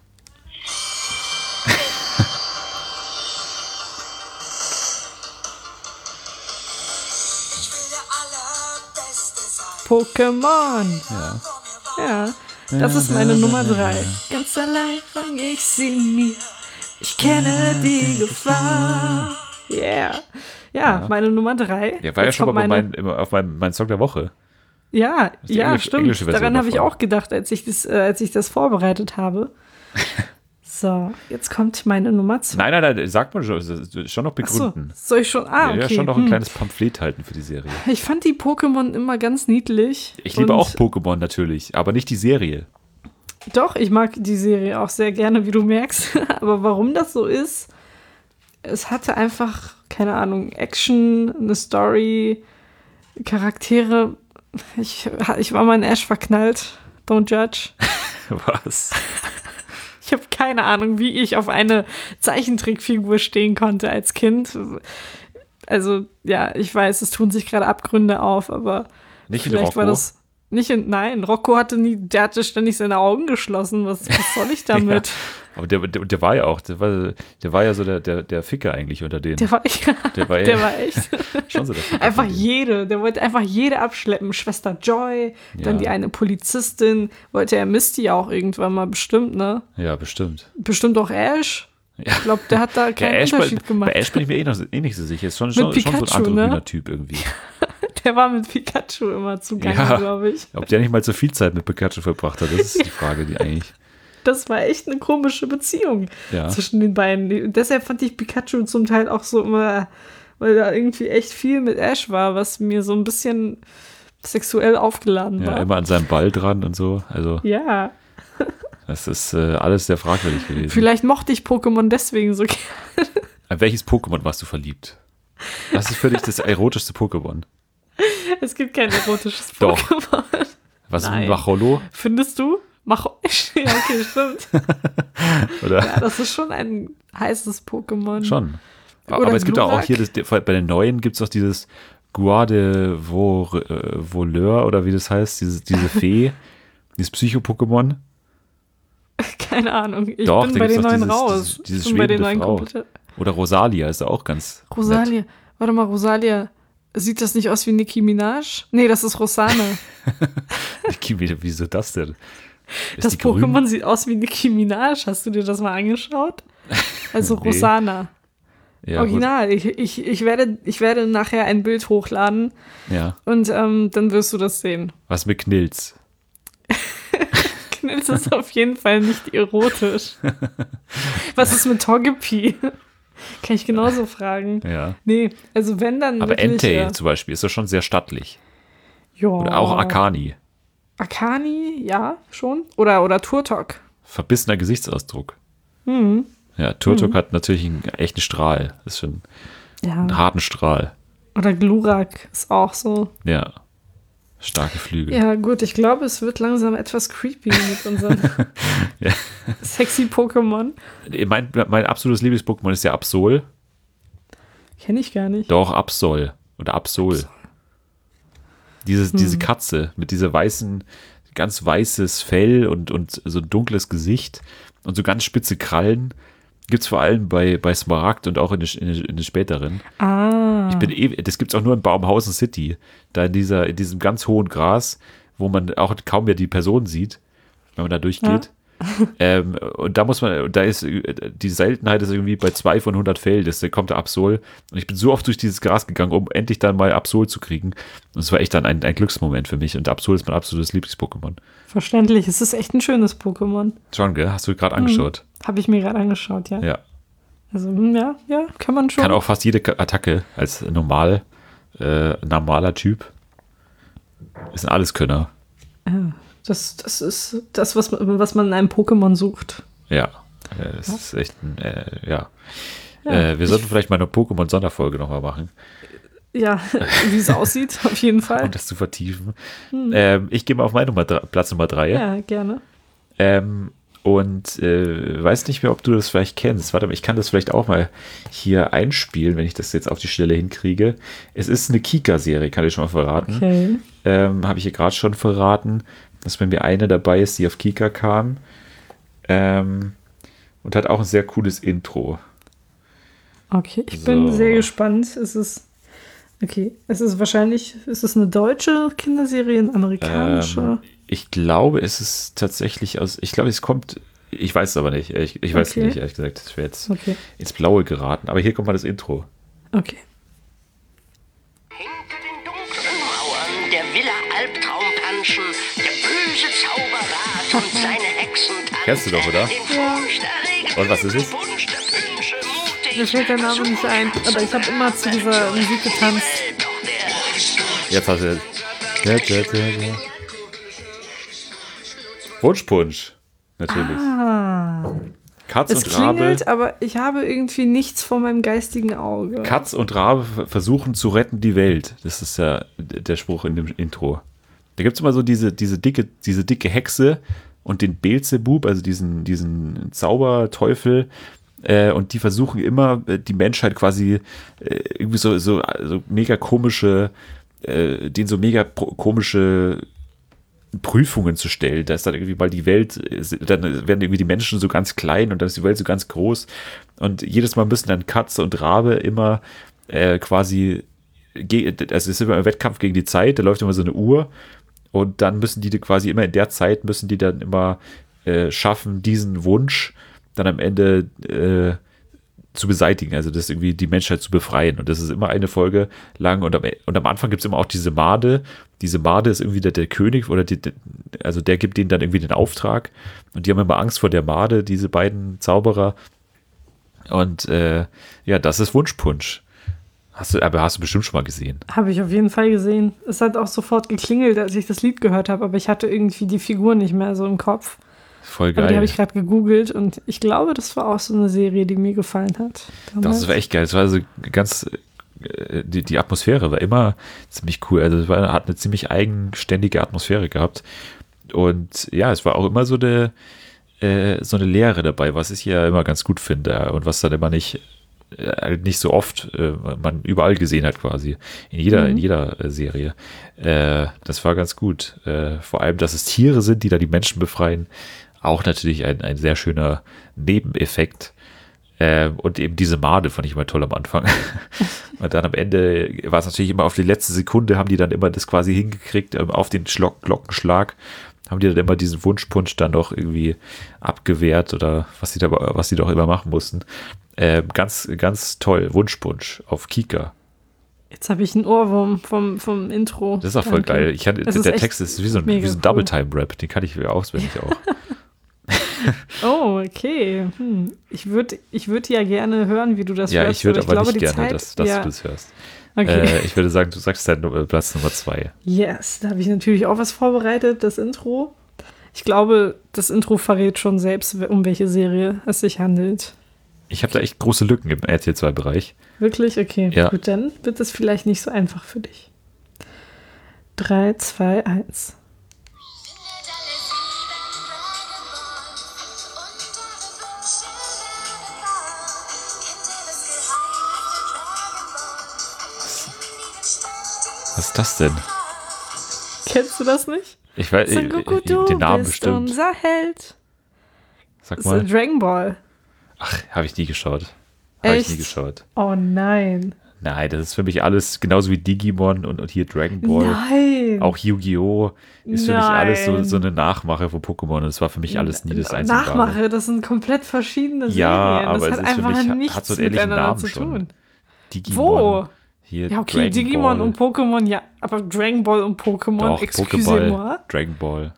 Ich will der Allerbeste sein. Pokémon. Ja. Ja, das ist meine Nummer drei. Ganz allein fang ich sie mir. Ich kenne die Gefahr. Yeah. Ja, meine Nummer drei. Ja, war ja Jetzt schon mal kommt bei meine- mein, immer auf meinem mein Song der Woche. Ja, die ja, Englisch- stimmt. englische Version Daran habe ich davon. auch gedacht, als ich das, äh, als ich das vorbereitet habe. So, jetzt kommt meine Nummer zwei. Nein, nein, nein, sagt man schon, schon noch Achso, begründen. soll ich schon? Ah, Ja, okay. ja, schon noch ein hm. kleines Pamphlet halten für die Serie. Ich fand die Pokémon immer ganz niedlich. Ich liebe und auch Pokémon natürlich, aber nicht die Serie. Doch, ich mag die Serie auch sehr gerne, wie du merkst. Aber warum das so ist, es hatte einfach, keine Ahnung, Action, eine Story, Charaktere. Ich, ich war mal in Ash verknallt. Don't judge. Was? Ich habe keine Ahnung, wie ich auf eine Zeichentrickfigur stehen konnte als Kind. Also, ja, ich weiß, es tun sich gerade Abgründe auf, aber Nicht in vielleicht Rocco? war das nicht in, nein, Rocco hatte nie, der hatte ständig seine Augen geschlossen. Was, was soll ich damit? Ja, aber der, der, der war ja auch, der war, der war ja so der, der, der Ficker eigentlich unter denen. Der war, Der war ja- der war echt. Schon so der Ficker Einfach von denen. jede, der wollte einfach jede abschleppen. Schwester Joy, dann Ja. die eine Polizistin, wollte er Misty ja auch irgendwann mal bestimmt, ne? Ja, bestimmt. Bestimmt auch Ash. Ja. Ich glaube, der hat da Ja, keinen Ash, bei, Unterschied gemacht. bei Ash bin ich mir eh, noch, eh nicht so sicher. Ist schon, Mit schon, schon so ein Pikachu, ne? androgyner Typ irgendwie. Der war mit Pikachu immer zugange, Ja. glaube ich. Ob der nicht mal so viel Zeit mit Pikachu verbracht hat, das ist die Frage, die eigentlich. Das war echt eine komische Beziehung Ja. zwischen den beiden. Die- Deshalb fand ich Pikachu zum Teil auch so immer, weil da irgendwie echt viel mit Ash war, was mir so ein bisschen sexuell aufgeladen Ja, war. immer an seinem Ball dran und so. Also, Ja, das ist äh, alles sehr fragwürdig gewesen. vielleicht mochte ich Pokémon deswegen so gerne. An welches Pokémon warst du verliebt? Was ist für dich das erotischste Pokémon? Es gibt kein erotisches Doch. Pokémon. Was ist Nein. mit Macholo? Findest du? Mach. Ja, okay, stimmt. Oder? Ja, das ist schon ein heißes Pokémon. Schon. Oder Aber es gibt auch, auch Glurak. hier, das, bei den neuen gibt es auch dieses Guade Voleur oder wie das heißt, diese, diese Fee, dieses Psycho-Pokémon. Keine Ahnung. Ich Doch, bin da bei gibt's den doch neuen dieses- raus. dieses- dieses Ich bin bei den schwebende neuen Frau. komplett. Oder Rosalia ist auch ganz nett. Rosalia. Warte mal, Rosalia. Sieht das nicht aus wie Nicki Minaj? Nee, das ist Rosana. Nicki, wie- Wieso das denn? Ist Das die grün? Pokémon sieht aus wie Nicki Minaj. Hast du dir das mal angeschaut? Also Nee. Rosana. Ja, Original. Ich, ich, ich, werde, ich werde nachher ein Bild hochladen gut. Ja. und ähm, dann wirst du das sehen. Was mit Knilz? Knilz ist auf jeden Fall nicht erotisch. Was ist mit Togepi? Kann ich genauso fragen. Ja. Nee, also wenn dann Aber wirklich... Entei äh, zum Beispiel ist doch schon sehr stattlich. ja. Oder auch Akani. Akani, ja, schon. Oder, oder Turtok. Verbissener Gesichtsausdruck. Mhm. Ja, Turtok hat natürlich einen echten Strahl. Das ist schon Ja. einen harten Strahl. Oder Glurak ist auch so. Ja. Starke Flügel. Ja, gut, ich glaube, es wird langsam etwas creepy mit unseren Ja. sexy Pokémon. Mein, mein absolutes Lieblings-Pokémon ist ja Absol. Kenne ich gar nicht. Doch, Absol. Oder Absol. Dieses, Hm. diese Katze mit dieser weißen, ganz weißes Fell und, und so ein dunkles Gesicht und so ganz spitze Krallen. Gibt es vor allem bei, bei Smaragd und auch in den, in den, in den späteren. Ah. Ich bin eh, das gibt es auch nur in Baumhausen City, da in, dieser, in diesem ganz hohen Gras, wo man auch kaum mehr die Person sieht, wenn man da durchgeht. ähm, und da muss man, da ist, die Seltenheit ist irgendwie bei zwei von hundert Fällen, das, da kommt der Absol. Und ich bin so oft durch dieses Gras gegangen, um endlich dann mal Absol zu kriegen. Und es war echt dann ein, ein Glücksmoment für mich. Und Absol ist mein absolutes Lieblings-Pokémon. Verständlich, es ist echt ein schönes Pokémon. Schon, gell? Hast du gerade angeschaut? Habe ich mir gerade angeschaut, ja. Ja. Also, hm, ja, ja, kann man schon. Kann auch fast jede Attacke als normal, äh, normaler Typ. Ist ein Alleskönner. Ja, das, das ist das, was man, was man in einem Pokémon sucht. Ja. Äh, das ist echt ein, äh, ja. Ja, äh, wir sollten vielleicht mal eine Pokémon-Sonderfolge nochmal machen, Ja, wie es aussieht, auf jeden Fall. um das zu vertiefen. Ähm, ich gehe mal auf meine Nummer, drei- Platz Nummer drei. Ja, gerne. Ähm, und äh, weiß nicht mehr, ob du das vielleicht kennst. Warte mal, ich kann das vielleicht auch mal hier einspielen, wenn ich das jetzt auf die Stelle hinkriege. Es ist eine Kika-Serie, kann ich schon mal verraten. Okay. Ähm, Habe ich hier gerade schon verraten, dass bei mir eine dabei ist, die auf Kika kam. Ähm, und hat auch ein sehr cooles Intro. Okay, ich bin So. sehr gespannt. Es ist, okay, es ist wahrscheinlich, ist es eine deutsche Kinderserie, eine amerikanische? Ähm, ich glaube, es ist tatsächlich aus, ich glaube, es kommt, ich weiß es aber nicht. Ich, ich weiß Okay. nicht, ehrlich gesagt. Das wäre jetzt Okay, ins Blaue geraten. Aber hier kommt mal das Intro. okay. Hinter den dunklen Mauern der Villa Albtraumpanschen, der böse Zauberrat und seine Hexentante. Kennst du doch, oder? Den furchterregenden Und was ist es? Wunsch der Wünsche, mutig Mir fällt der Name nicht ein, aber ich habe immer zu dieser Musik getanzt. doch der Jetzt hast du. Ja, ja, ja, ja. Wunschpunsch. Natürlich. Ah, Katz es und Rabe. klingelt, aber ich habe irgendwie nichts vor meinem geistigen Auge. Katz und Rabe ver- versuchen zu retten die Welt. Das ist ja d- der Spruch in dem Intro. Da gibt es immer so diese, diese, dicke, diese dicke Hexe und den Beelzebub, also diesen, diesen Zauberteufel. Äh, und die versuchen immer, äh, die Menschheit quasi äh, irgendwie so, so, so mega komische, äh, denen so mega pro- komische Prüfungen zu stellen. Da ist dann irgendwie mal die Welt, äh, dann werden irgendwie die Menschen so ganz klein und dann ist die Welt so ganz groß. Und jedes Mal müssen dann Katze und Rabe immer äh, quasi, ge- also es ist immer ein Wettkampf gegen die Zeit, da läuft immer so eine Uhr und dann müssen die quasi immer in der Zeit, müssen die dann immer äh, schaffen, diesen Wunsch dann am Ende äh, zu beseitigen, also das irgendwie die Menschheit zu befreien. Und das ist immer eine Folge lang und am, und am Anfang gibt es immer auch diese Made. Diese Made ist irgendwie der, der König oder die, also der gibt denen dann irgendwie den Auftrag und die haben immer Angst vor der Made, diese beiden Zauberer. Und äh, ja, das ist Wunschpunsch. Hast du, aber hast du bestimmt schon mal gesehen. Habe ich auf jeden Fall gesehen. Es hat auch sofort geklingelt, als ich das Lied gehört habe, aber ich hatte irgendwie die Figur nicht mehr so im Kopf. Voll Aber die geil. habe ich gerade gegoogelt und ich glaube, das war auch so eine Serie, die mir gefallen hat. Das war echt geil. Es war also ganz, äh, die, die Atmosphäre war immer ziemlich cool. Also es war, hat eine ziemlich eigenständige Atmosphäre gehabt. Und ja, es war auch immer so eine, äh, so eine Leere dabei, was ich ja immer ganz gut finde und was dann immer nicht, äh, nicht so oft äh, man überall gesehen hat quasi. In jeder, Mhm. in jeder äh, Serie. Äh, das war ganz gut. Äh, vor allem, dass es Tiere sind, die da die Menschen befreien. Auch natürlich ein, ein sehr schöner Nebeneffekt. Ähm, und eben diese Made fand ich immer toll am Anfang. Und dann am Ende war es natürlich immer auf die letzte Sekunde, haben die dann immer das quasi hingekriegt, ähm, auf den Schlock, Glockenschlag, haben die dann immer diesen Wunschpunsch dann doch irgendwie abgewehrt oder was sie da, was sie doch immer machen mussten. Ähm, ganz, ganz toll. Wunschpunsch auf Kika. Jetzt habe ich einen Ohrwurm vom, vom Intro. Das ist auch voll Danke. geil. Ich kann, Es ist der echt Text ist wie so ein, mega wie so ein cool. Double-Time-Rap. Den kann ich auswendig auch. Oh, okay. Hm. Ich würde ich würd ja gerne hören, wie du das Ja, hörst. ich würde aber glaube, nicht die gerne, Zeit, dass, dass ja, du das hörst. Okay. Äh, ich würde sagen, du sagst deinen Nu- Platz Nummer zwei. Yes, da habe ich natürlich auch was vorbereitet, das Intro. Ich glaube, das Intro verrät schon selbst, um welche Serie es sich handelt. Ich habe da echt große Lücken im R T L zwei Bereich. Wirklich? Okay, Ja. gut, dann wird es vielleicht nicht so einfach für dich. Drei, zwei, eins. Was ist das denn? Kennst du das nicht? Ich weiß, Son Goku, du den Namen bist bestimmt. unser Held. Sag Das ist mal. Dragon Ball. Ach, habe ich nie geschaut. Habe ich Echt? nie geschaut. Oh nein. Nein, das ist für mich alles genauso wie Digimon und, und hier Dragon Ball. Nein. Auch Yu-Gi-Oh! Ist für mich Nein. alles so, so eine Nachmache von Pokémon. Und das war für mich alles nie das einzige. Nachmache, das sind komplett verschiedene Ja, Serien. aber das es hat ist für einfach mich- nichts hat so einen ähnlichen miteinander Namen zu schon. tun. Digimon. Wo? Hier Ja, okay, Dragon Digimon Ball. und Pokémon, ja, aber Dragon Ball und Pokémon, Doch, excusez-moi. Pokéball, Dragon Ball.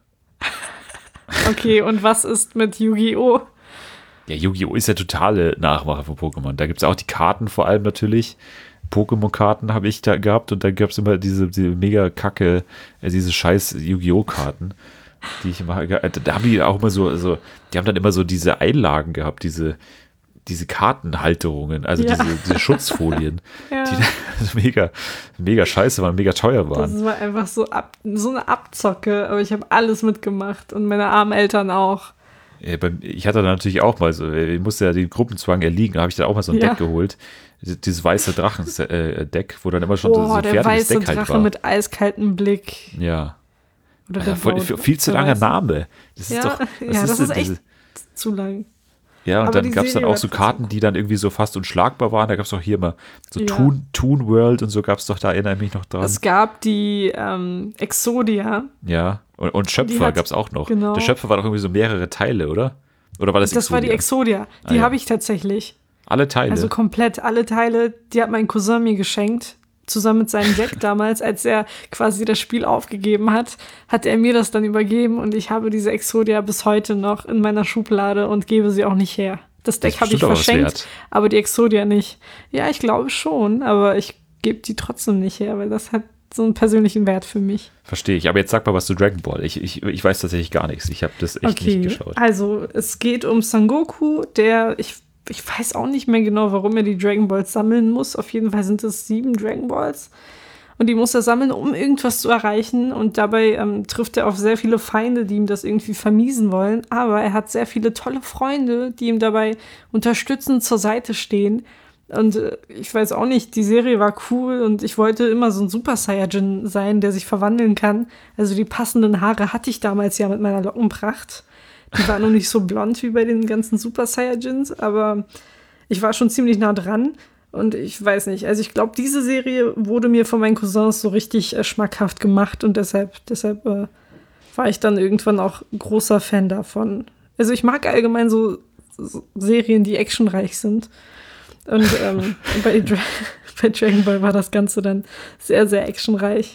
Okay, und was ist mit Yu-Gi-Oh? Ja, Yu-Gi-Oh! Ist ja totale Nachmache von Pokémon. Da gibt es auch die Karten vor allem natürlich. Pokémon-Karten habe ich da gehabt und da gab es immer diese, diese mega kacke, äh, diese scheiß Yu-Gi-Oh! Karten, die ich immer, ge- da haben die auch immer so, so, die haben dann immer so diese Einlagen gehabt, diese, diese Kartenhalterungen, also Ja. diese, diese Schutzfolien, Ja. die dann mega, mega scheiße waren, mega teuer waren. Das war einfach so, ab, so eine Abzocke, aber ich habe alles mitgemacht und meine armen Eltern auch. Ja, beim- Ich hatte dann natürlich auch mal so, ich musste ja den Gruppenzwang erliegen, da habe ich dann auch mal so ein Ja. Deck geholt. Dieses weiße Drachen-Deck, wo dann immer schon so Oh, ein der fertiges weiße Deck halt Drache war. mit eiskaltem Blick. Ja. Oder Ja, der voll, blaue- viel zu der langer weiße. Name. Das ist Ja, doch. ja, was das denn ist echt diese- zu lang. Ja, und aber dann die gab es dann Serie auch war so trotzdem Karten, die dann irgendwie so fast unschlagbar waren. Da gab es auch hier mal so Ja. Toon, Toon World und so gab es doch, da erinnere ich mich noch dran. Es gab die ähm, Exodia. Ja. Und, und Die Schöpfer hat- gab es auch noch. genau. Der Schöpfer war doch irgendwie so mehrere Teile, oder? Oder war das Das war die Exodia. Die Ah, ja. habe ich tatsächlich. Alle Teile. Also komplett alle Teile, die hat mein Cousin mir geschenkt. Zusammen mit seinem Deck damals, als er quasi das Spiel aufgegeben hat, hat er mir das dann übergeben und ich habe diese Exodia bis heute noch in meiner Schublade und gebe sie auch nicht her. Das Deck ist habe ich bestimmt aber was verschenkt, wert. aber die Exodia nicht. Ja, ich glaube schon, aber ich gebe die trotzdem nicht her, weil das hat so einen persönlichen Wert für mich. Verstehe ich. Aber jetzt sag mal was zu Dragon Ball. Ich, ich, ich weiß tatsächlich gar nichts. Ich habe das echt Okay, nicht geschaut. also es geht um Son Goku, der, ich, ich weiß auch nicht mehr genau, warum er die Dragon Balls sammeln muss. Auf jeden Fall sind es sieben Dragon Balls. Und die muss er sammeln, um irgendwas zu erreichen. Und dabei ähm, trifft er auf sehr viele Feinde, die ihm das irgendwie vermiesen wollen. Aber er hat sehr viele tolle Freunde, die ihm dabei unterstützend zur Seite stehen. Und äh, ich weiß auch nicht, die Serie war cool und ich wollte immer so ein Super Saiyajin sein, der sich verwandeln kann. Also die passenden Haare hatte ich damals ja mit meiner Lockenpracht. Die war noch nicht so blond wie bei den ganzen Super Saiyajins, aber ich war schon ziemlich nah dran. Und ich weiß nicht, also ich glaube, diese Serie wurde mir von meinen Cousins so richtig äh, schmackhaft gemacht und deshalb, deshalb äh, war ich dann irgendwann auch großer Fan davon. Also ich mag allgemein so, so Serien, die actionreich sind. Und ähm, bei, Dra bei Dragon Ball war das Ganze dann sehr, sehr actionreich.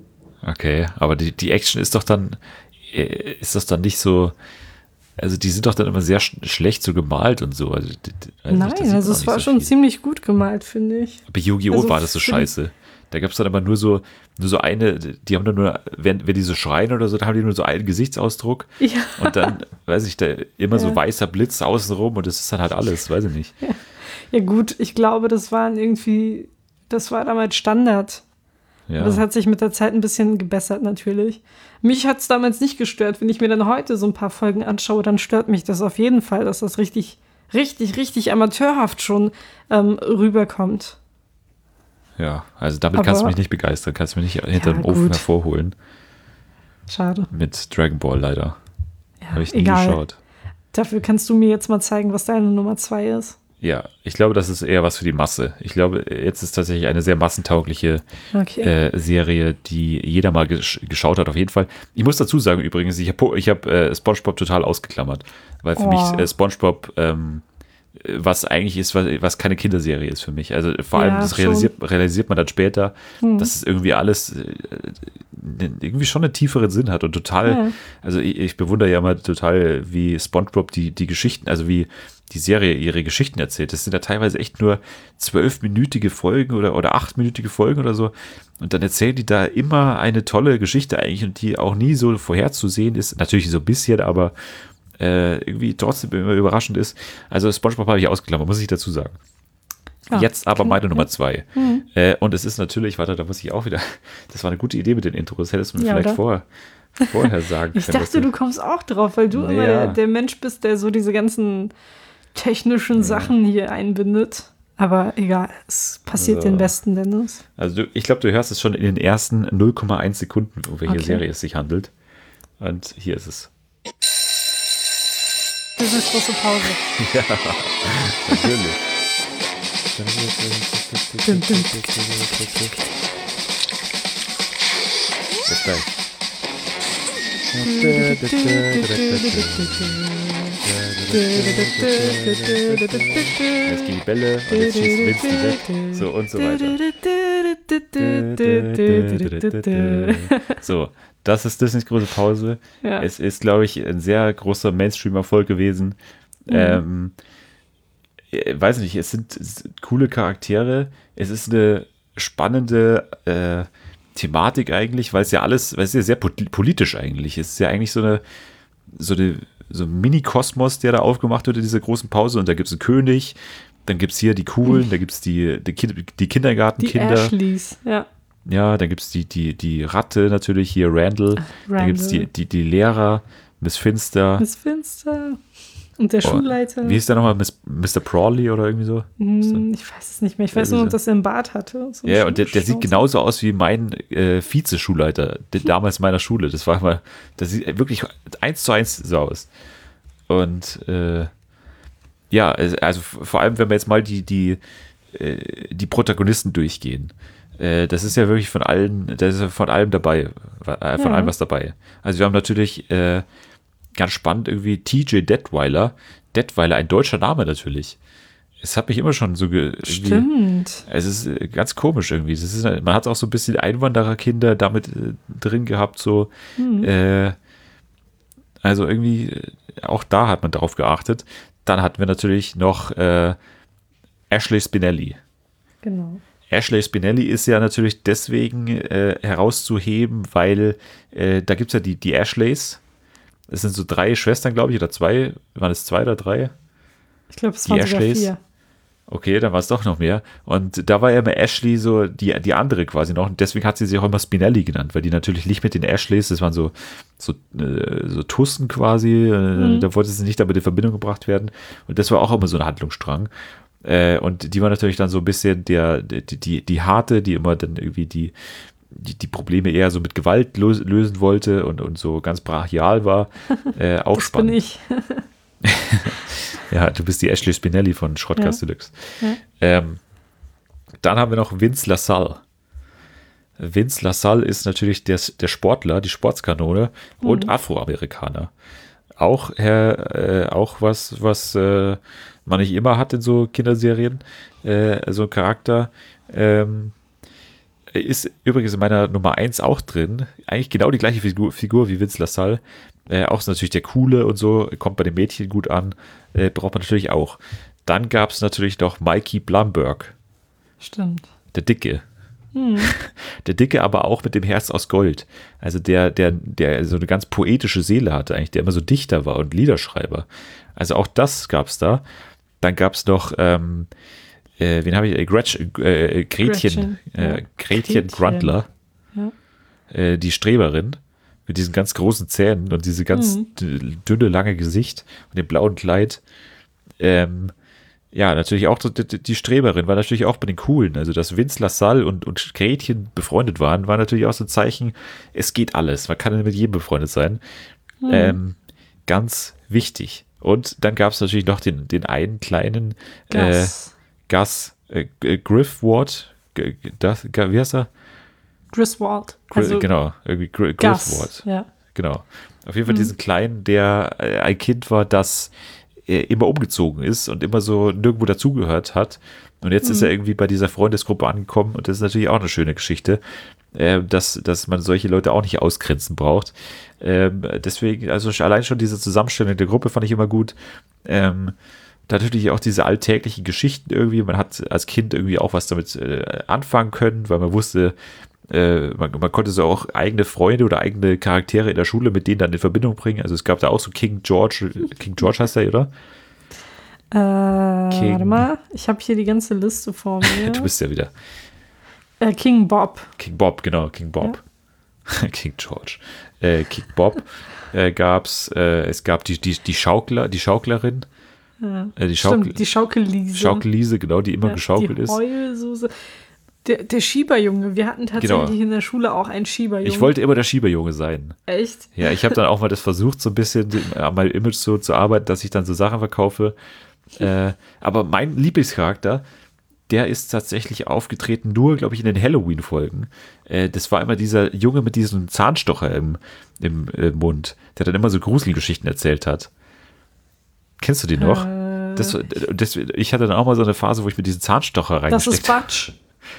Okay, aber die, die Action ist doch dann, äh, ist das dann nicht so, also die sind doch dann immer sehr sch schlecht so gemalt und so. Also, die, die, weiß Nein, nicht, da sieht man also auch es nicht war so schon viel. ziemlich gut gemalt, finde ich. Bei Yu-Gi-Oh! also war das so für die- scheiße. Da gab es dann aber nur so, nur so eine, die haben dann nur, wenn, wenn die so schreien oder so, da haben die nur so einen Gesichtsausdruck Ja. und dann, weiß ich, da immer so Ja. weißer Blitz außenrum und das ist dann halt alles, weiß ich nicht. Ja gut, ich glaube, das waren irgendwie, das war damals Standard. Ja. Das hat sich mit der Zeit ein bisschen gebessert natürlich. Mich hat es damals nicht gestört. Wenn ich mir dann heute so ein paar Folgen anschaue, dann stört mich das auf jeden Fall, dass das richtig, richtig, richtig amateurhaft schon ähm, rüberkommt. Ja, also damit Aber- kannst du mich nicht begeistern, kannst du mich nicht hinter Ja, dem Ofen gut. hervorholen. Schade. Mit Dragon Ball leider. Ja, Habe ich nie egal. geschaut. Dafür kannst du mir jetzt mal zeigen, was deine Nummer zwei ist. Ja, ich glaube, das ist eher was für die Masse. Ich glaube, jetzt ist tatsächlich eine sehr massentaugliche Okay. äh, Serie, die jeder mal gesch geschaut hat, auf jeden Fall. Ich muss dazu sagen übrigens, ich habe ich hab, äh, SpongeBob total ausgeklammert, weil für Oh. mich äh, SpongeBob ähm, äh, was eigentlich ist, was, was keine Kinderserie ist für mich. Also vor allem, Ja, das schon. realisiert, realisiert man dann später, Hm. dass es irgendwie alles äh, irgendwie schon einen tieferen Sinn hat und total, Ja. also ich, ich bewundere ja immer total, wie SpongeBob die, die Geschichten, also wie die Serie ihre Geschichten erzählt. Das sind ja teilweise echt nur zwölfminütige Folgen oder, oder achtminütige Folgen oder so. Und dann erzählen die da immer eine tolle Geschichte eigentlich und die auch nie so vorherzusehen ist. Natürlich so ein bisschen, aber äh, irgendwie trotzdem immer überraschend ist. Also SpongeBob habe ich ausgeklammert, muss ich dazu sagen. Ja, Jetzt aber okay. meine Nummer zwei. Mhm. Äh, und es ist natürlich, warte, da muss ich auch wieder, das war eine gute Idee mit den Intros, hättest du mir Ja, vielleicht oder? vor, vorher sagen Ich können. dass dachte, du kommst auch drauf, weil du immer Naja. der, der Mensch bist, der so diese ganzen technischen Sachen hier einbindet. Aber egal, es passiert So. den Besten, Dennis. Also du, ich glaube, du hörst es schon in den ersten null Komma eins Sekunden, um welche Okay. Serie es sich handelt. Und hier ist es. Das ist große Pause. Natürlich. Dum, dum. Bis gleich. Jetzt gehen die Bälle und jetzt schießt Vince die weg. So und so weiter. So, das ist Disneys große Pause. Ja. Es ist, glaube ich, ein sehr großer Mainstream-Erfolg gewesen. Mhm. Ähm, ich weiß nicht, es sind, es sind coole Charaktere. Es ist eine spannende äh, Thematik eigentlich, weil es ja alles, weil es ja sehr politisch eigentlich ist. Es ist ja eigentlich so eine, so eine, so ein Mini-Kosmos, der da aufgemacht wird in dieser großen Pause. Und da gibt es einen König, dann gibt es hier die Coolen, da gibt es die, die, Kind, die Die Kindergartenkinder. Ashleys, ja. Ja, dann gibt es die, die, die Ratte natürlich, hier Randall. Dann gibt es die, die, die Lehrer, Miss Finster. Miss Finster. Und der Oh, Schulleiter. Wie hieß der nochmal? Miss, Mister Prawley oder irgendwie so? Hm, ich weiß es nicht mehr. Ich weiß nur, dass er einen Bart hatte. So Ja, einen und der, der sieht Schnauzer. genauso aus wie mein äh, Vize-Schulleiter, der, damals meiner Schule. Das war immer, das sieht wirklich eins zu eins so aus. Und äh, ja, es- also vor allem, wenn wir jetzt mal die, die, äh, die Protagonisten durchgehen. Äh, das ist ja wirklich von allen, das ist ja von allem dabei, äh, von Ja. allem was dabei. Also wir haben natürlich äh, ganz spannend irgendwie T J Detweiler. Detweiler, ein deutscher Name natürlich. Es hat mich immer schon so ge irgendwie, Stimmt. es ist äh, ganz komisch irgendwie. Das ist, man hat auch so ein bisschen Einwandererkinder damit äh, drin gehabt, so. Äh, also irgendwie, äh, auch da hat man darauf geachtet. Dann hatten wir natürlich noch äh, Ashley Spinelli. Genau. Ashley Spinelli ist ja natürlich deswegen äh, herauszuheben, weil äh, da gibt es ja die, die Ashleys. Es sind so drei Schwestern, glaube ich, oder zwei. Waren es zwei oder drei? Ich glaube, es Die waren sogar Ashleys? vier. Okay, dann war es doch noch mehr. Und da war ja immer Ashley so die, die andere quasi noch. Und deswegen hat sie sich auch immer Spinelli genannt, weil die natürlich nicht mit den Ashleys, das waren so, so, äh, so Tussen quasi. Äh, Da wollte sie nicht damit in Verbindung gebracht werden. Und das war auch immer so ein Handlungsstrang. Äh, und die war natürlich dann so ein bisschen der, die, die, die harte, die immer dann irgendwie die, die, die Probleme eher so mit Gewalt lös lösen wollte und, und so ganz brachial war. Äh, auch Das spannend. bin ich. Ja, du bist die Ashley Spinelli von Schrottcast Ja. Deluxe. Ja. Ähm, dann haben wir noch Vince LaSalle. Vince LaSalle ist natürlich der, der Sportler, die Sportskanone und Afroamerikaner. Auch, äh, auch was, was äh, man nicht immer hat in so Kinderserien, äh, so ein Charakter. Ähm, ist übrigens in meiner Nummer eins auch drin. Eigentlich genau die gleiche Figur, Figur wie Vince LaSalle. Äh, auch natürlich der Coole und so, kommt bei den Mädchen gut an. Äh, braucht man natürlich auch. Dann gab es natürlich noch Mikey Blumberg, Stimmt. der Dicke. Der Dicke, aber auch mit dem Herz aus Gold. Also der, der, der so eine ganz poetische Seele hatte, eigentlich, der immer so Dichter war und Liederschreiber. Also auch das gab es da. Dann gab es noch, ähm, äh, wen habe ich? Äh, Gretch, äh, Gretchen, Gretchen, ja. äh, Gretchen Gretchen. Grundler, Ja. äh, die Streberin mit diesen ganz großen Zähnen und diese ganz d- dünne, lange Gesicht und dem blauen Kleid. Ähm, ja, natürlich auch die, die die Streberin war natürlich auch bei den Coolen. Also, dass Vince LaSalle und, und Gretchen befreundet waren, war natürlich auch so ein Zeichen, es geht alles. Man kann mit jedem befreundet sein. Ähm, ganz wichtig. Und dann gab es natürlich noch den, den einen kleinen Gus. äh, Gus äh, G- Griff Ward. G- G- das, G- wie heißt er? Griswold. Gr Also genau, irgendwie Gr Griff Gus. Ward. Ja. Genau. Auf jeden Fall diesen Kleinen, der äh, ein Kind war, das äh, immer umgezogen ist und immer so nirgendwo dazugehört hat. Und jetzt ist er irgendwie bei dieser Freundesgruppe angekommen und das ist natürlich auch eine schöne Geschichte, äh, dass, dass man solche Leute auch nicht ausgrenzen braucht. Ähm, deswegen, also allein schon diese Zusammenstellung der Gruppe fand ich immer gut. Ähm, natürlich auch diese alltäglichen Geschichten irgendwie. Man hat als Kind irgendwie auch was damit äh, anfangen können, weil man wusste, äh, man, man konnte so auch eigene Freunde oder eigene Charaktere in der Schule mit denen dann in Verbindung bringen. Also es gab da auch so King George, King George heißt der, oder? Äh, King. warte mal, ich habe hier die ganze Liste vor mir. Du bist ja wieder. äh, King Bob. King Bob, genau, King Bob. King George. Äh, King Bob äh, gab's, äh, es gab die, die, die Schaukler, die Schauklerin, Ja. Äh, die Stimmt, Schaukel, die Schaukelliese. Schaukelliese, genau, die immer Ja, geschaukelt die ist. Heulsuse. Der, der Schieberjunge. Wir hatten tatsächlich Genau. in der Schule auch einen Schieberjunge. Ich wollte immer der Schieberjunge sein. Echt? Ja, ich habe dann auch mal das versucht, so ein bisschen an meinem Image so zu arbeiten, dass ich dann so Sachen verkaufe. Äh, aber mein Lieblingscharakter, der ist tatsächlich aufgetreten, nur, glaube ich, in den Halloween-Folgen. Äh, das war immer dieser Junge mit diesem Zahnstocher im, im äh, Mund, der dann immer so Gruselgeschichten erzählt hat. Kennst du den noch? Äh, Das, das, ich hatte dann auch mal so eine Phase, wo ich mit diesem Zahnstocher Das ist reingesteckt habe. Batsch.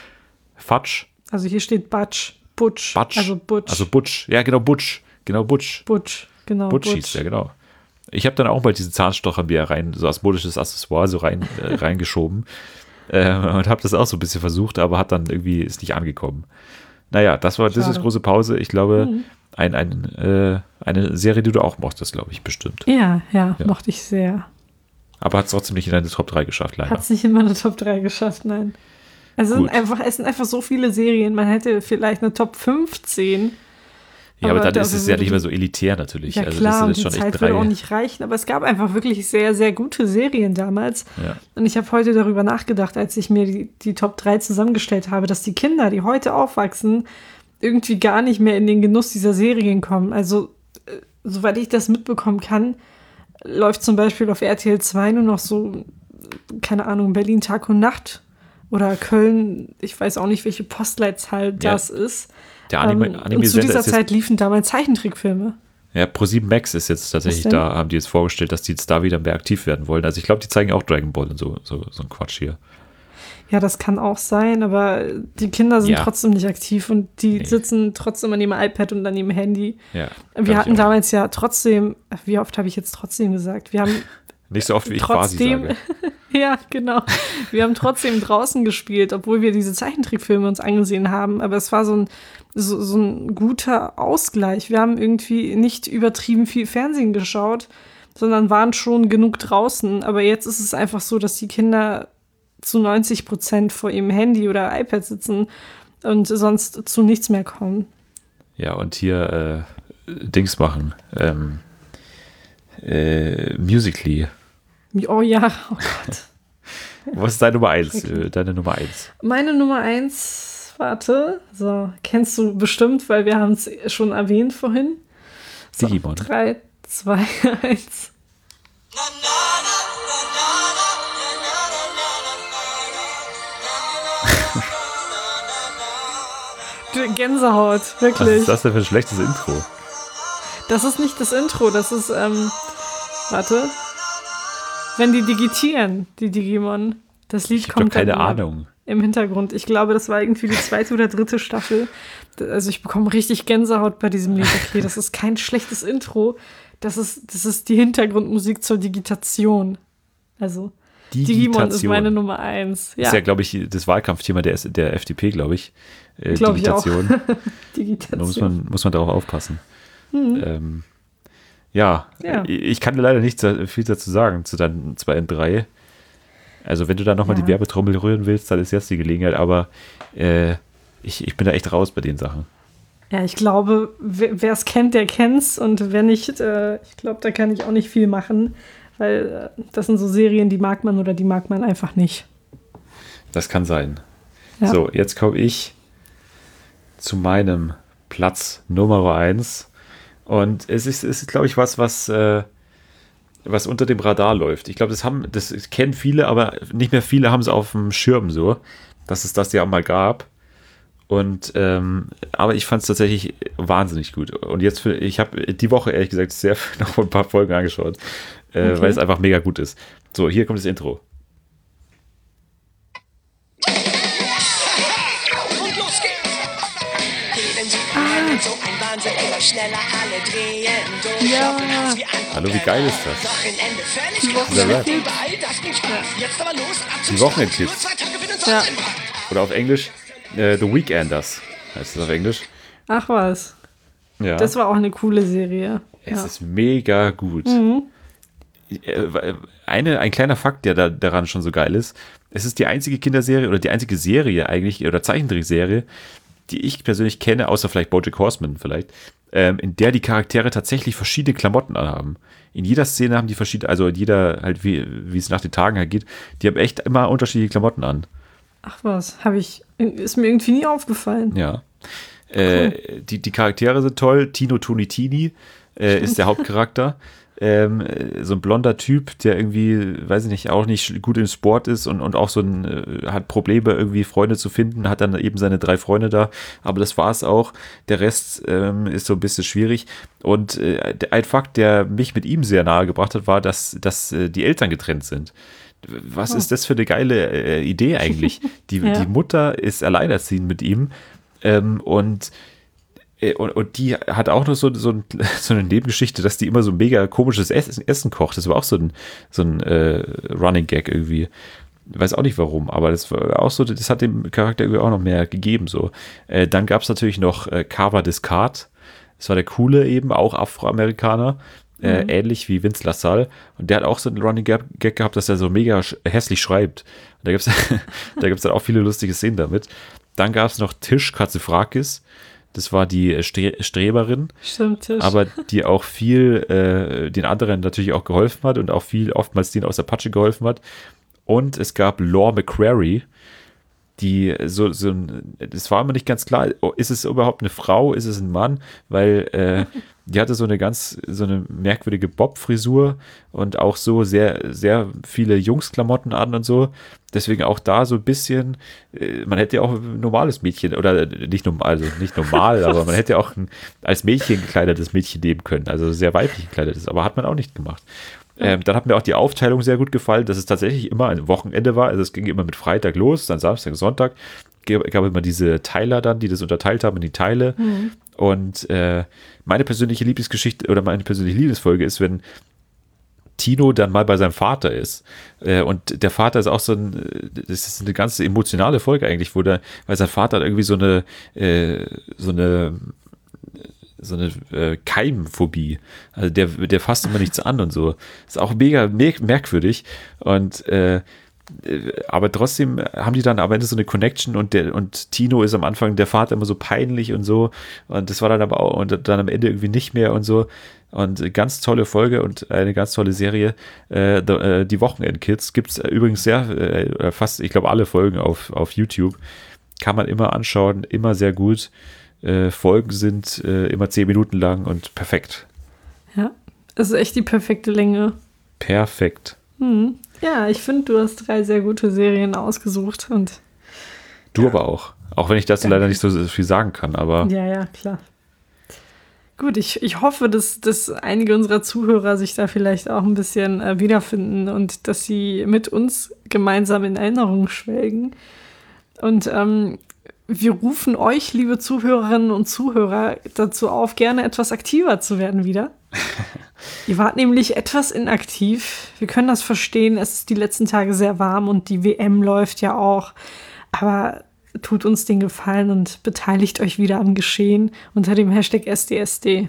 Fatsch? Also hier steht Batsch. Butch. Batsch. Also Butch. Also Butch. Ja, genau, Butch. Genau, Butch. Butch. Genau. Butch hieß der, genau. Ich habe dann auch mal diesen Zahnstocher mir rein, so als modisches Accessoire so rein, äh, reingeschoben äh, und habe das auch so ein bisschen versucht, aber hat dann irgendwie, ist nicht angekommen. Naja, das war, das Schade. ist große Pause. Ich glaube, Mhm. ein, ein, äh, eine Serie, die du auch mochtest, glaube ich, bestimmt. Ja, ja, Ja. mochte ich sehr. Aber hat es trotzdem nicht in deine Top drei geschafft, leider. Hat es nicht in meine Top drei geschafft, nein. Also es sind, Gut. einfach, es sind einfach so viele Serien. Man hätte vielleicht eine Top fünfzehn. Ja, aber, aber dann da ist es würde ja nicht die- mehr so elitär natürlich. Ja also klar, das und ist die schon Zeit echt würde drei. auch nicht reichen. Aber es gab einfach wirklich sehr, sehr gute Serien damals. Ja. Und ich habe heute darüber nachgedacht, als ich mir die, die Top drei zusammengestellt habe, dass die Kinder, die heute aufwachsen, irgendwie gar nicht mehr in den Genuss dieser Serien kommen. Also, äh, soweit ich das mitbekommen kann, läuft zum Beispiel auf R T L zwei nur noch so, keine Ahnung, Berlin Tag und Nacht oder Köln, ich weiß auch nicht, welche Postleitzahl Ja. das ist. Der Anime, Ähm, und zu Anime-Sender dieser ist jetzt, Zeit liefen damals Zeichentrickfilme. ja, ProSieben Max ist jetzt tatsächlich Was denn? da, haben die jetzt vorgestellt, dass die jetzt da wieder mehr aktiv werden wollen. Also ich glaube, die zeigen auch Dragon Ball und so, so, so ein Quatsch hier. Ja, das kann auch sein, aber die Kinder sind Ja. trotzdem nicht aktiv und die Nee. sitzen trotzdem an ihrem iPad und an ihrem Handy. Ja, Wir glaub hatten ich auch. damals ja trotzdem, wie oft habe ich jetzt trotzdem gesagt? Wir haben Nicht so oft, wie ich quasi trotzdem, sage. ja, genau. Wir haben trotzdem draußen gespielt, obwohl wir diese Zeichentrickfilme uns angesehen haben. Aber es war so ein, so, so ein guter Ausgleich. Wir haben irgendwie nicht übertrieben viel Fernsehen geschaut, sondern waren schon genug draußen. Aber jetzt ist es einfach so, dass die Kinder zu neunzig Prozent vor ihrem Handy oder iPad sitzen und sonst zu nichts mehr kommen. Ja, und hier äh, Dings machen. Ähm, äh, Musical.ly. Oh ja, oh Gott. Was ist deine Nummer eins? Schrecklich. Äh, Deine Nummer eins. Meine Nummer eins, warte, so, kennst du bestimmt, weil wir haben es schon erwähnt vorhin. So, Digimon. drei, zwei, eins. Gänsehaut, Was wirklich. ist das denn für ein schlechtes Intro? Das ist nicht das Intro, das ist, ähm, warte. Wenn die digitieren, die Digimon. Das Lied Ich habe kommt keine dann immer Ahnung. im Hintergrund. Ich glaube, das war irgendwie die zweite oder dritte Staffel. Also ich bekomme richtig Gänsehaut bei diesem Lied. Okay, das ist kein schlechtes Intro. Das ist, das ist die Hintergrundmusik zur Digitation. Also Digimon ist meine Nummer eins. Ja, Ist ja, glaube ich, das Wahlkampfthema der, der F D P, glaube ich. Äh, Glaub ich auch. Digitation. Digitation. Da muss man, muss man darauf aufpassen. Ähm, ja, Ja. ich ich kann dir leider nicht so viel dazu sagen, zu deinen zwei und drei. Also wenn du da nochmal Ja. die Werbetrommel rühren willst, dann ist jetzt die Gelegenheit, aber äh, ich, ich bin da echt raus bei den Sachen. Ja, ich glaube, wer es kennt, der kennt's. Und wer nicht, äh, ich glaube, da kann ich auch nicht viel machen. Weil äh, das sind so Serien, die mag man oder die mag man einfach nicht. Das kann sein. Ja. So, jetzt komme ich zu meinem Platz Nummer eins. Und es ist, es ist glaube ich, was, was, äh, was unter dem Radar läuft. Ich glaube, das haben, das kennen viele, aber nicht mehr viele haben es auf dem Schirm so, dass es das ja mal gab. Und ähm, aber ich fand es tatsächlich wahnsinnig gut. Und jetzt, für, ich habe die Woche ehrlich gesagt sehr noch ein paar Folgen angeschaut, äh, Okay. weil es einfach mega gut ist. So, hier kommt das Intro. Und los geht's! Geben Sie einen so ein Wahnsinn, immer schneller alle drehen durch. Ja. Laufen Hals wie ein Hallo, wie geil ist das? Wochenende völlig Die krass. Wochenendkids. Überall das bringt Spaß. Jetzt aber los, ab zum Die Wochenendkids. Start. Nur zwei Tage für den Ja. Sonnenbad. Oder auf Englisch äh, The Weekenders heißt es auf Englisch. Ach was, Ja. das war auch eine coole Serie. Es Ja. ist mega gut. Äh, Eine, ein kleiner Fakt, der da, daran schon so geil ist, es ist die einzige Kinderserie oder die einzige Serie eigentlich, oder Zeichentrickserie, die ich persönlich kenne, außer vielleicht BoJack Horseman vielleicht, ähm, in der die Charaktere tatsächlich verschiedene Klamotten anhaben. In jeder Szene haben die verschiedene, also in jeder halt, wie, wie es nach den Tagen halt geht, die haben echt immer unterschiedliche Klamotten an. Ach was, habe ich, ist mir irgendwie nie aufgefallen. Ja. Äh, die, die Charaktere sind toll. Tino Tonitini äh, ist der Hauptcharakter. Ähm, so ein blonder Typ, der irgendwie, weiß ich nicht, auch nicht gut im Sport ist und, und auch so ein, äh, hat Probleme, irgendwie Freunde zu finden, hat dann eben seine drei Freunde da, aber das war es auch. Der Rest ähm, ist so ein bisschen schwierig. Und äh, ein Fakt, der mich mit ihm sehr nahe gebracht hat, war, dass, dass äh, die Eltern getrennt sind. Was oh. ist das für eine geile äh, Idee eigentlich? Die, ja. die Mutter ist alleinerziehend mit ihm ähm, und Und, und die hat auch noch so, so, ein, so eine Nebengeschichte, dass die immer so mega komisches Essen, Essen kocht. Das war auch so ein, so ein äh, Running Gag irgendwie. Ich weiß auch nicht warum, aber das war auch so, das hat dem Charakter irgendwie auch noch mehr gegeben. So. Äh, dann gab es natürlich noch äh, Carver Descartes. Das war der Coole eben, auch Afroamerikaner. Äh, mhm. Ähnlich wie Vince LaSalle. Und der hat auch so einen Running Gag gehabt, dass er so mega sch- hässlich schreibt. Und da gibt es da gibt's dann auch viele lustige Szenen damit. Dann gab es noch Tish Katsifrakis. Das war die Stre- Streberin, Stimmt, aber die auch viel äh, den anderen natürlich auch geholfen hat und auch viel oftmals denen aus der Patsche geholfen hat. Und es gab Laura McQuarrie, die so, so ein, das war immer nicht ganz klar, ist es überhaupt eine Frau, ist es ein Mann, weil äh, die hatte so eine ganz, so eine merkwürdige Bob-Frisur und auch so sehr, sehr viele Jungsklamotten an und so. Deswegen auch da so ein bisschen, äh, man hätte ja auch ein normales Mädchen, oder nicht normal, also nicht normal, aber man hätte ja auch ein als Mädchen gekleidetes Mädchen nehmen können, also sehr weiblich gekleidetes, aber hat man auch nicht gemacht. Ähm, dann hat mir auch die Aufteilung sehr gut gefallen, dass es tatsächlich immer ein Wochenende war. Also es ging immer mit Freitag los, dann Samstag, Sonntag. Gab, gab immer diese Teiler dann, die das unterteilt haben in die Teile. Mhm. Und äh, meine persönliche Lieblingsgeschichte oder meine persönliche Lieblingsfolge ist, wenn Tino dann mal bei seinem Vater ist. Äh, und der Vater ist auch so ein, das ist eine ganz emotionale Folge eigentlich, wo der, weil sein Vater hat irgendwie so eine, äh, so eine so eine äh, Keimphobie. Also der, der fasst immer nichts an und so. Ist auch mega mer- merkwürdig. Und äh, aber trotzdem haben die dann am Ende so eine Connection und der und Tino ist am Anfang der Vater immer so peinlich und so. Und das war dann aber auch und dann am Ende irgendwie nicht mehr und so. Und ganz tolle Folge und eine ganz tolle Serie. Äh, the, äh, die Wochenend-Kids gibt es übrigens sehr, äh, fast, ich glaube, alle Folgen auf, auf YouTube. Kann man immer anschauen, immer sehr gut. Äh, Folgen sind äh, immer zehn Minuten lang und perfekt. Ja, es ist echt die perfekte Länge. Perfekt. Hm. Ja, ich finde, du hast drei sehr gute Serien ausgesucht. Und du ja. aber auch. Auch wenn ich dazu Danke. leider nicht so viel sagen kann, aber... Ja, ja, klar. Gut, ich, ich hoffe, dass, dass einige unserer Zuhörer sich da vielleicht auch ein bisschen äh, wiederfinden und dass sie mit uns gemeinsam in Erinnerung schwelgen. Und ähm, wir rufen euch, liebe Zuhörerinnen und Zuhörer, dazu auf, gerne etwas aktiver zu werden wieder. Ihr wart nämlich etwas inaktiv. Wir können das verstehen. Es ist die letzten Tage sehr warm und die W M läuft ja auch. Aber tut uns den Gefallen und beteiligt euch wieder am Geschehen unter dem Hashtag S D S D.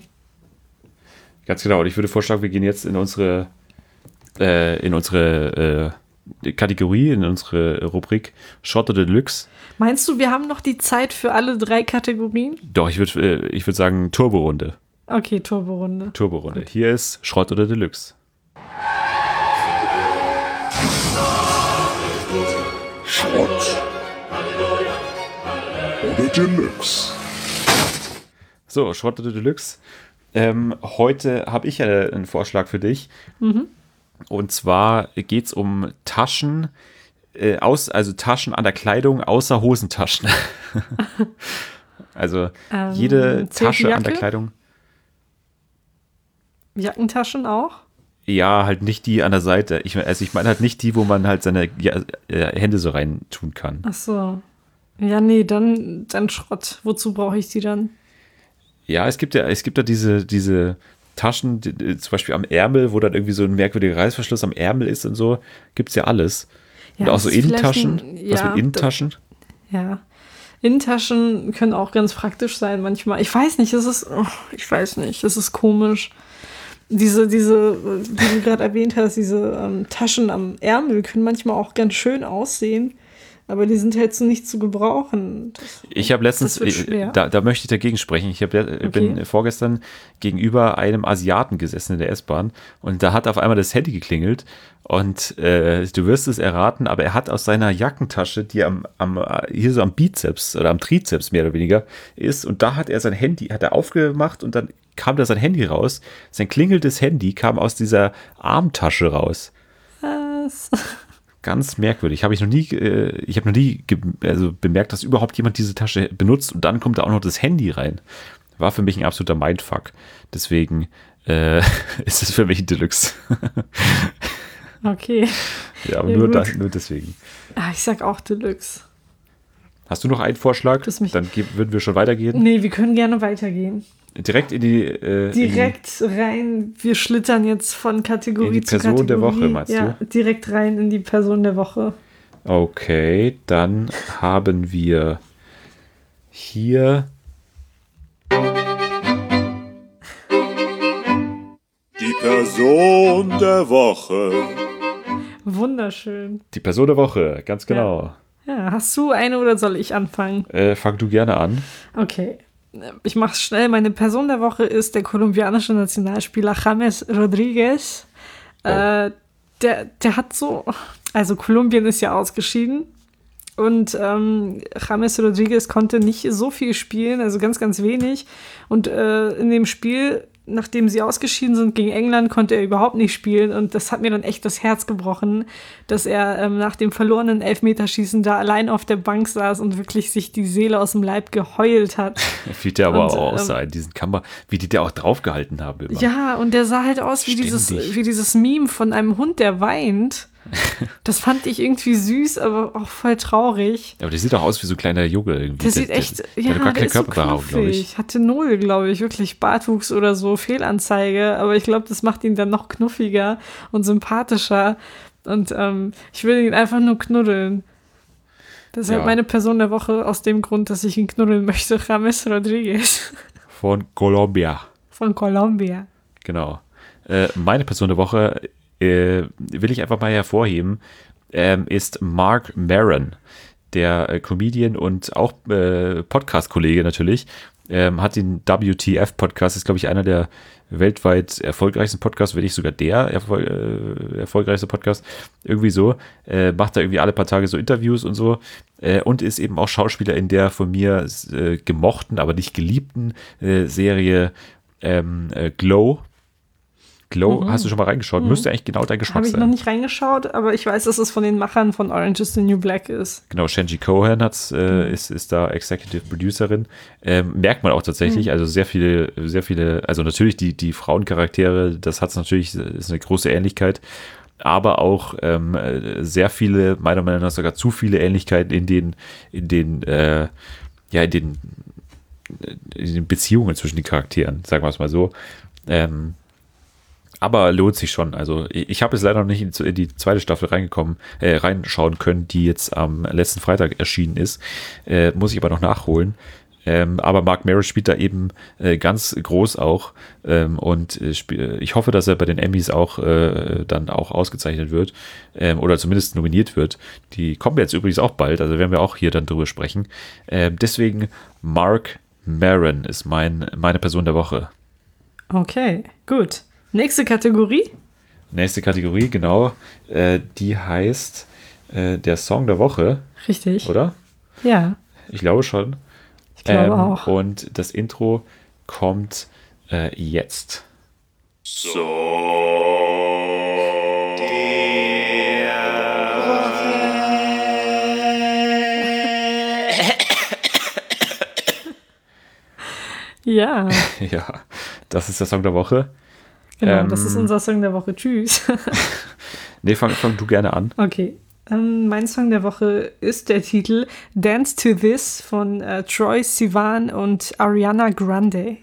Ganz genau. Und ich würde vorschlagen, wir gehen jetzt in unsere, äh, in unsere äh, Kategorie, in unsere Rubrik Shot of the Deluxe. Meinst du, wir haben noch die Zeit für alle drei Kategorien? Doch, ich würde äh, ich würd sagen Turborunde. Okay, Turborunde. Turborunde. Gut. Hier ist Schrott oder Deluxe. Schrott oder Deluxe. So, Schrott oder Deluxe. Ähm, heute habe ich äh, einen Vorschlag für dich. Mhm. Und zwar geht es um Taschen, äh, aus, also Taschen an der Kleidung außer Hosentaschen. Also ähm, jede Tasche an der Kleidung. Jackentaschen auch? Ja, halt nicht die an der Seite. Ich, also ich meine halt nicht die, wo man halt seine ja, äh, Hände so rein tun kann. Ach so. Ja, nee, dann, dann Schrott. Wozu brauche ich die dann? Ja, es gibt ja, es gibt ja diese, diese Taschen, die, die, zum Beispiel am Ärmel, wo dann irgendwie so ein merkwürdiger Reißverschluss am Ärmel ist und so. Gibt's ja alles. Ja, und auch so Innentaschen. Ein, ja, was mit Innentaschen? Das, ja. Innentaschen können auch ganz praktisch sein manchmal. Ich weiß nicht, es ist, oh, ich weiß nicht, es ist komisch. Diese, diese, die du gerade erwähnt hast, diese ähm, Taschen am Ärmel können manchmal auch ganz schön aussehen. Aber die sind halt so nicht zu gebrauchen. Das, Ich habe letztens, das wird schwer. da, da möchte ich dagegen sprechen. Ich hab, Okay. bin vorgestern gegenüber einem Asiaten gesessen in der S-Bahn und da hat auf einmal das Handy geklingelt und äh, du wirst es erraten, aber er hat aus seiner Jackentasche, die am, am hier so am Bizeps oder am Trizeps mehr oder weniger ist, und da hat er sein Handy, hat er aufgemacht und dann kam da sein Handy raus. Sein klingelndes Handy kam aus dieser Armtasche raus. Was? Ganz merkwürdig. Habe ich noch nie, äh, ich habe noch nie ge- also bemerkt, dass überhaupt jemand diese Tasche benutzt und dann kommt da auch noch das Handy rein. War für mich ein absoluter Mindfuck. Deswegen äh, ist es für mich ein Deluxe. Okay. Ja, aber Ja, nur, gut. da, nur deswegen. Ah, ich sag auch Deluxe. Hast du noch einen Vorschlag? Das mich- Dann ge- würden wir schon weitergehen. Nee, wir können gerne weitergehen. Direkt in die, äh, Direkt rein. Wir schlittern jetzt von Kategorie In die zu Person der Kategorie. Woche, meinst ja, direkt rein in die Person der Woche. In die, okay, dann haben wir hier Die Person der Woche. Wunderschön. die Person der Woche. Ganz genau. Ja, hast du eine oder soll ich anfangen? Äh, fang du gerne an. Okay. Ich mach's schnell. Meine Person der Woche ist der kolumbianische Nationalspieler James Rodriguez. Äh, der, der hat so, also Kolumbien ist ja ausgeschieden und ähm, James Rodriguez konnte nicht so viel spielen, also ganz, ganz wenig. Und äh, in dem Spiel, nachdem sie ausgeschieden sind gegen England, konnte er überhaupt nicht spielen. Und das hat mir dann echt das Herz gebrochen, dass er ähm, nach dem verlorenen Elfmeterschießen da allein auf der Bank saß und wirklich sich die Seele aus dem Leib geheult hat. Wie der aber Und, auch ähm, aussah in diesen Kamera, wie die da auch draufgehalten haben immer. Ja, und der sah halt aus wie dieses, Ständig. wie dieses Meme von einem Hund, der weint. Das fand ich irgendwie süß, aber auch voll traurig. Aber der sieht auch aus wie so ein kleiner Junge irgendwie. Der sieht echt, der, der ja, hat gar der keine ist so Körperbehaarung, glaube ich. knuffig. Hatte null, glaube ich, wirklich Bartwuchs oder so, Fehlanzeige. Aber ich glaube, das macht ihn dann noch knuffiger und sympathischer. Und ähm, ich will ihn einfach nur knuddeln. Das ist Ja. halt meine Person der Woche aus dem Grund, dass ich ihn knuddeln möchte. James Rodriguez Von Colombia. von Colombia. Genau. Äh, meine Person der Woche äh, will ich einfach mal hervorheben, ähm, ist Mark Maron, der äh, Comedian und auch äh, Podcast-Kollege natürlich. Ähm, hat den W T F-Podcast, ist glaube ich einer der weltweit erfolgreichsten Podcasts, wenn nicht sogar der erfol äh, erfolgreichste Podcast, irgendwie so, äh, macht da irgendwie alle paar Tage so Interviews und so, äh, und ist eben auch Schauspieler in der von mir äh, gemochten, aber nicht geliebten äh, Serie ähm, äh, Glow. Glow, hast du schon mal reingeschaut? Müsste eigentlich genau dein Geschmack Habe ich sein. noch nicht reingeschaut, aber ich weiß, dass es von den Machern von Orange is the New Black ist. Genau, Shanji Cohen hat's, Mhm. äh, ist, ist da Executive Producerin. Ähm, merkt man auch tatsächlich, Mhm. also sehr viele, sehr viele, also natürlich die, die Frauencharaktere, das hat es natürlich, ist eine große Ähnlichkeit, aber auch ähm, äh, sehr viele, meiner Meinung nach sogar zu viele Ähnlichkeiten in den, in den, äh, ja, in den, in den Beziehungen zwischen den Charakteren, sagen wir es mal so. Ähm, aber lohnt sich schon. Also ich, ich habe jetzt leider noch nicht in die- in die zweite Staffel reingekommen, äh, reinschauen können, die jetzt am letzten Freitag erschienen ist. Äh, muss ich aber noch nachholen. Ähm, aber Mark Maron spielt da eben äh, ganz groß auch. Ähm, und äh, spiel, ich hoffe, dass er bei den Emmys auch äh, dann auch ausgezeichnet wird. Ähm, oder zumindest nominiert wird. Die kommen jetzt übrigens auch bald, also werden wir auch hier dann drüber sprechen. Ähm, deswegen Mark Maron ist mein, meine Person der Woche. Okay, gut. Nächste Kategorie. Nächste Kategorie, genau. Äh, die heißt äh, der Song der Woche, Richtig. oder? Ja, Ich glaube schon. ich glaube auch. Und das Intro kommt äh, jetzt. Ja, Ja, das ist der Song der Woche. genau, Ähm, das ist unser Song der Woche. Tschüss. Nee, fang, fang du gerne an. Okay, ähm, mein Song der Woche ist der Titel Dance to This von äh, Troye Sivan und Ariana Grande.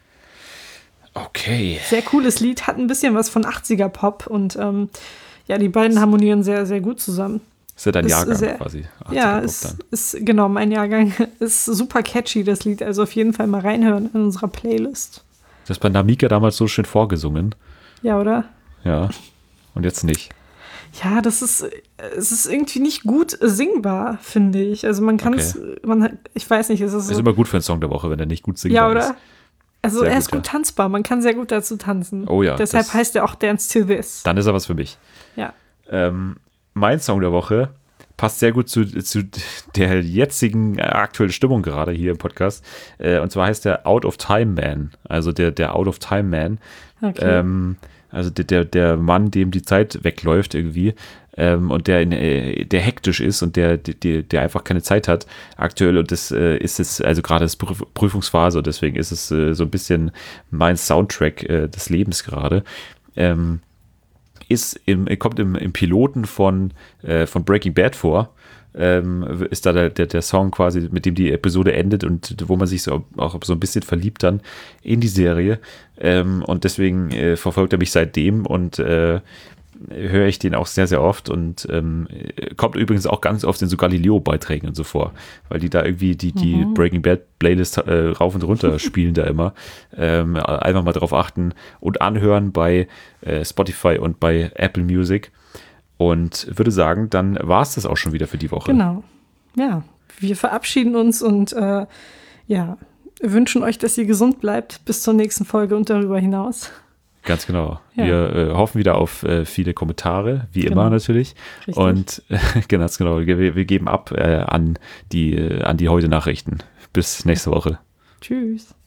Okay. Sehr cooles Lied, hat ein bisschen was von achtziger-Pop und ähm, ja, die beiden harmonieren sehr, sehr gut zusammen. Ist ja dein Ist Jahrgang sehr- quasi. Ja, achtziger Pop ist, dann. ist genau mein Jahrgang. Ist super catchy, das Lied. Also auf jeden Fall mal reinhören in unserer Playlist. Das bei Namika damals so schön vorgesungen. Ja, oder? Ja. Und jetzt nicht. Ja, das ist, es ist irgendwie nicht gut singbar, finde ich. Also man kann es, man hat, ich weiß nicht, es ist so. Ist immer gut für einen Song der Woche, wenn er nicht gut singbar Ja, oder? ist. Also Sehr er gut, ist gut ja. tanzbar, man kann sehr gut dazu tanzen. Oh ja, Deshalb das- heißt er auch Dance to This. Dann ist er was für mich. Ja. Ähm, mein Song der Woche passt sehr gut zu, zu der jetzigen äh, aktuellen Stimmung gerade hier im Podcast. Äh, und zwar heißt der Out of Time Man. Also der, der Out of Time Man. Okay. Ähm, also der, der, der Mann, dem die Zeit wegläuft irgendwie. Ähm, und der, in, äh, der hektisch ist und der, der, der einfach keine Zeit hat aktuell. Und das äh, ist es, also gerade das Prüf- Prüfungsphase und deswegen ist es äh, so ein bisschen mein Soundtrack äh, des Lebens gerade. Ähm, ist im, kommt im, im Piloten von, äh, von Breaking Bad vor. Ähm, ist da der, der, der Song quasi, mit dem die Episode endet und wo man sich so auch so ein bisschen verliebt dann in die Serie. Ähm, und deswegen äh, verfolgt er mich seitdem und äh, höre ich den auch sehr, sehr oft und ähm, kommt übrigens auch ganz oft in so Galileo-Beiträgen und so vor, weil die da irgendwie die, die Mhm. Breaking Bad Playlist äh, rauf und runter spielen da immer. Ähm, einfach mal drauf achten und anhören bei äh, Spotify und bei Apple Music. Und würde sagen, dann war es das auch schon wieder für die Woche. Genau. Ja, wir verabschieden uns und äh, ja, wünschen euch, dass ihr gesund bleibt bis zur nächsten Folge und darüber hinaus. Ganz genau. Ja. Wir äh, hoffen wieder auf äh, viele Kommentare, wie Genau. immer natürlich. Richtig. Und äh, ganz genau, wir, wir geben ab äh, an die, äh, an die Heute-Nachrichten. Bis nächste Woche. Tschüss.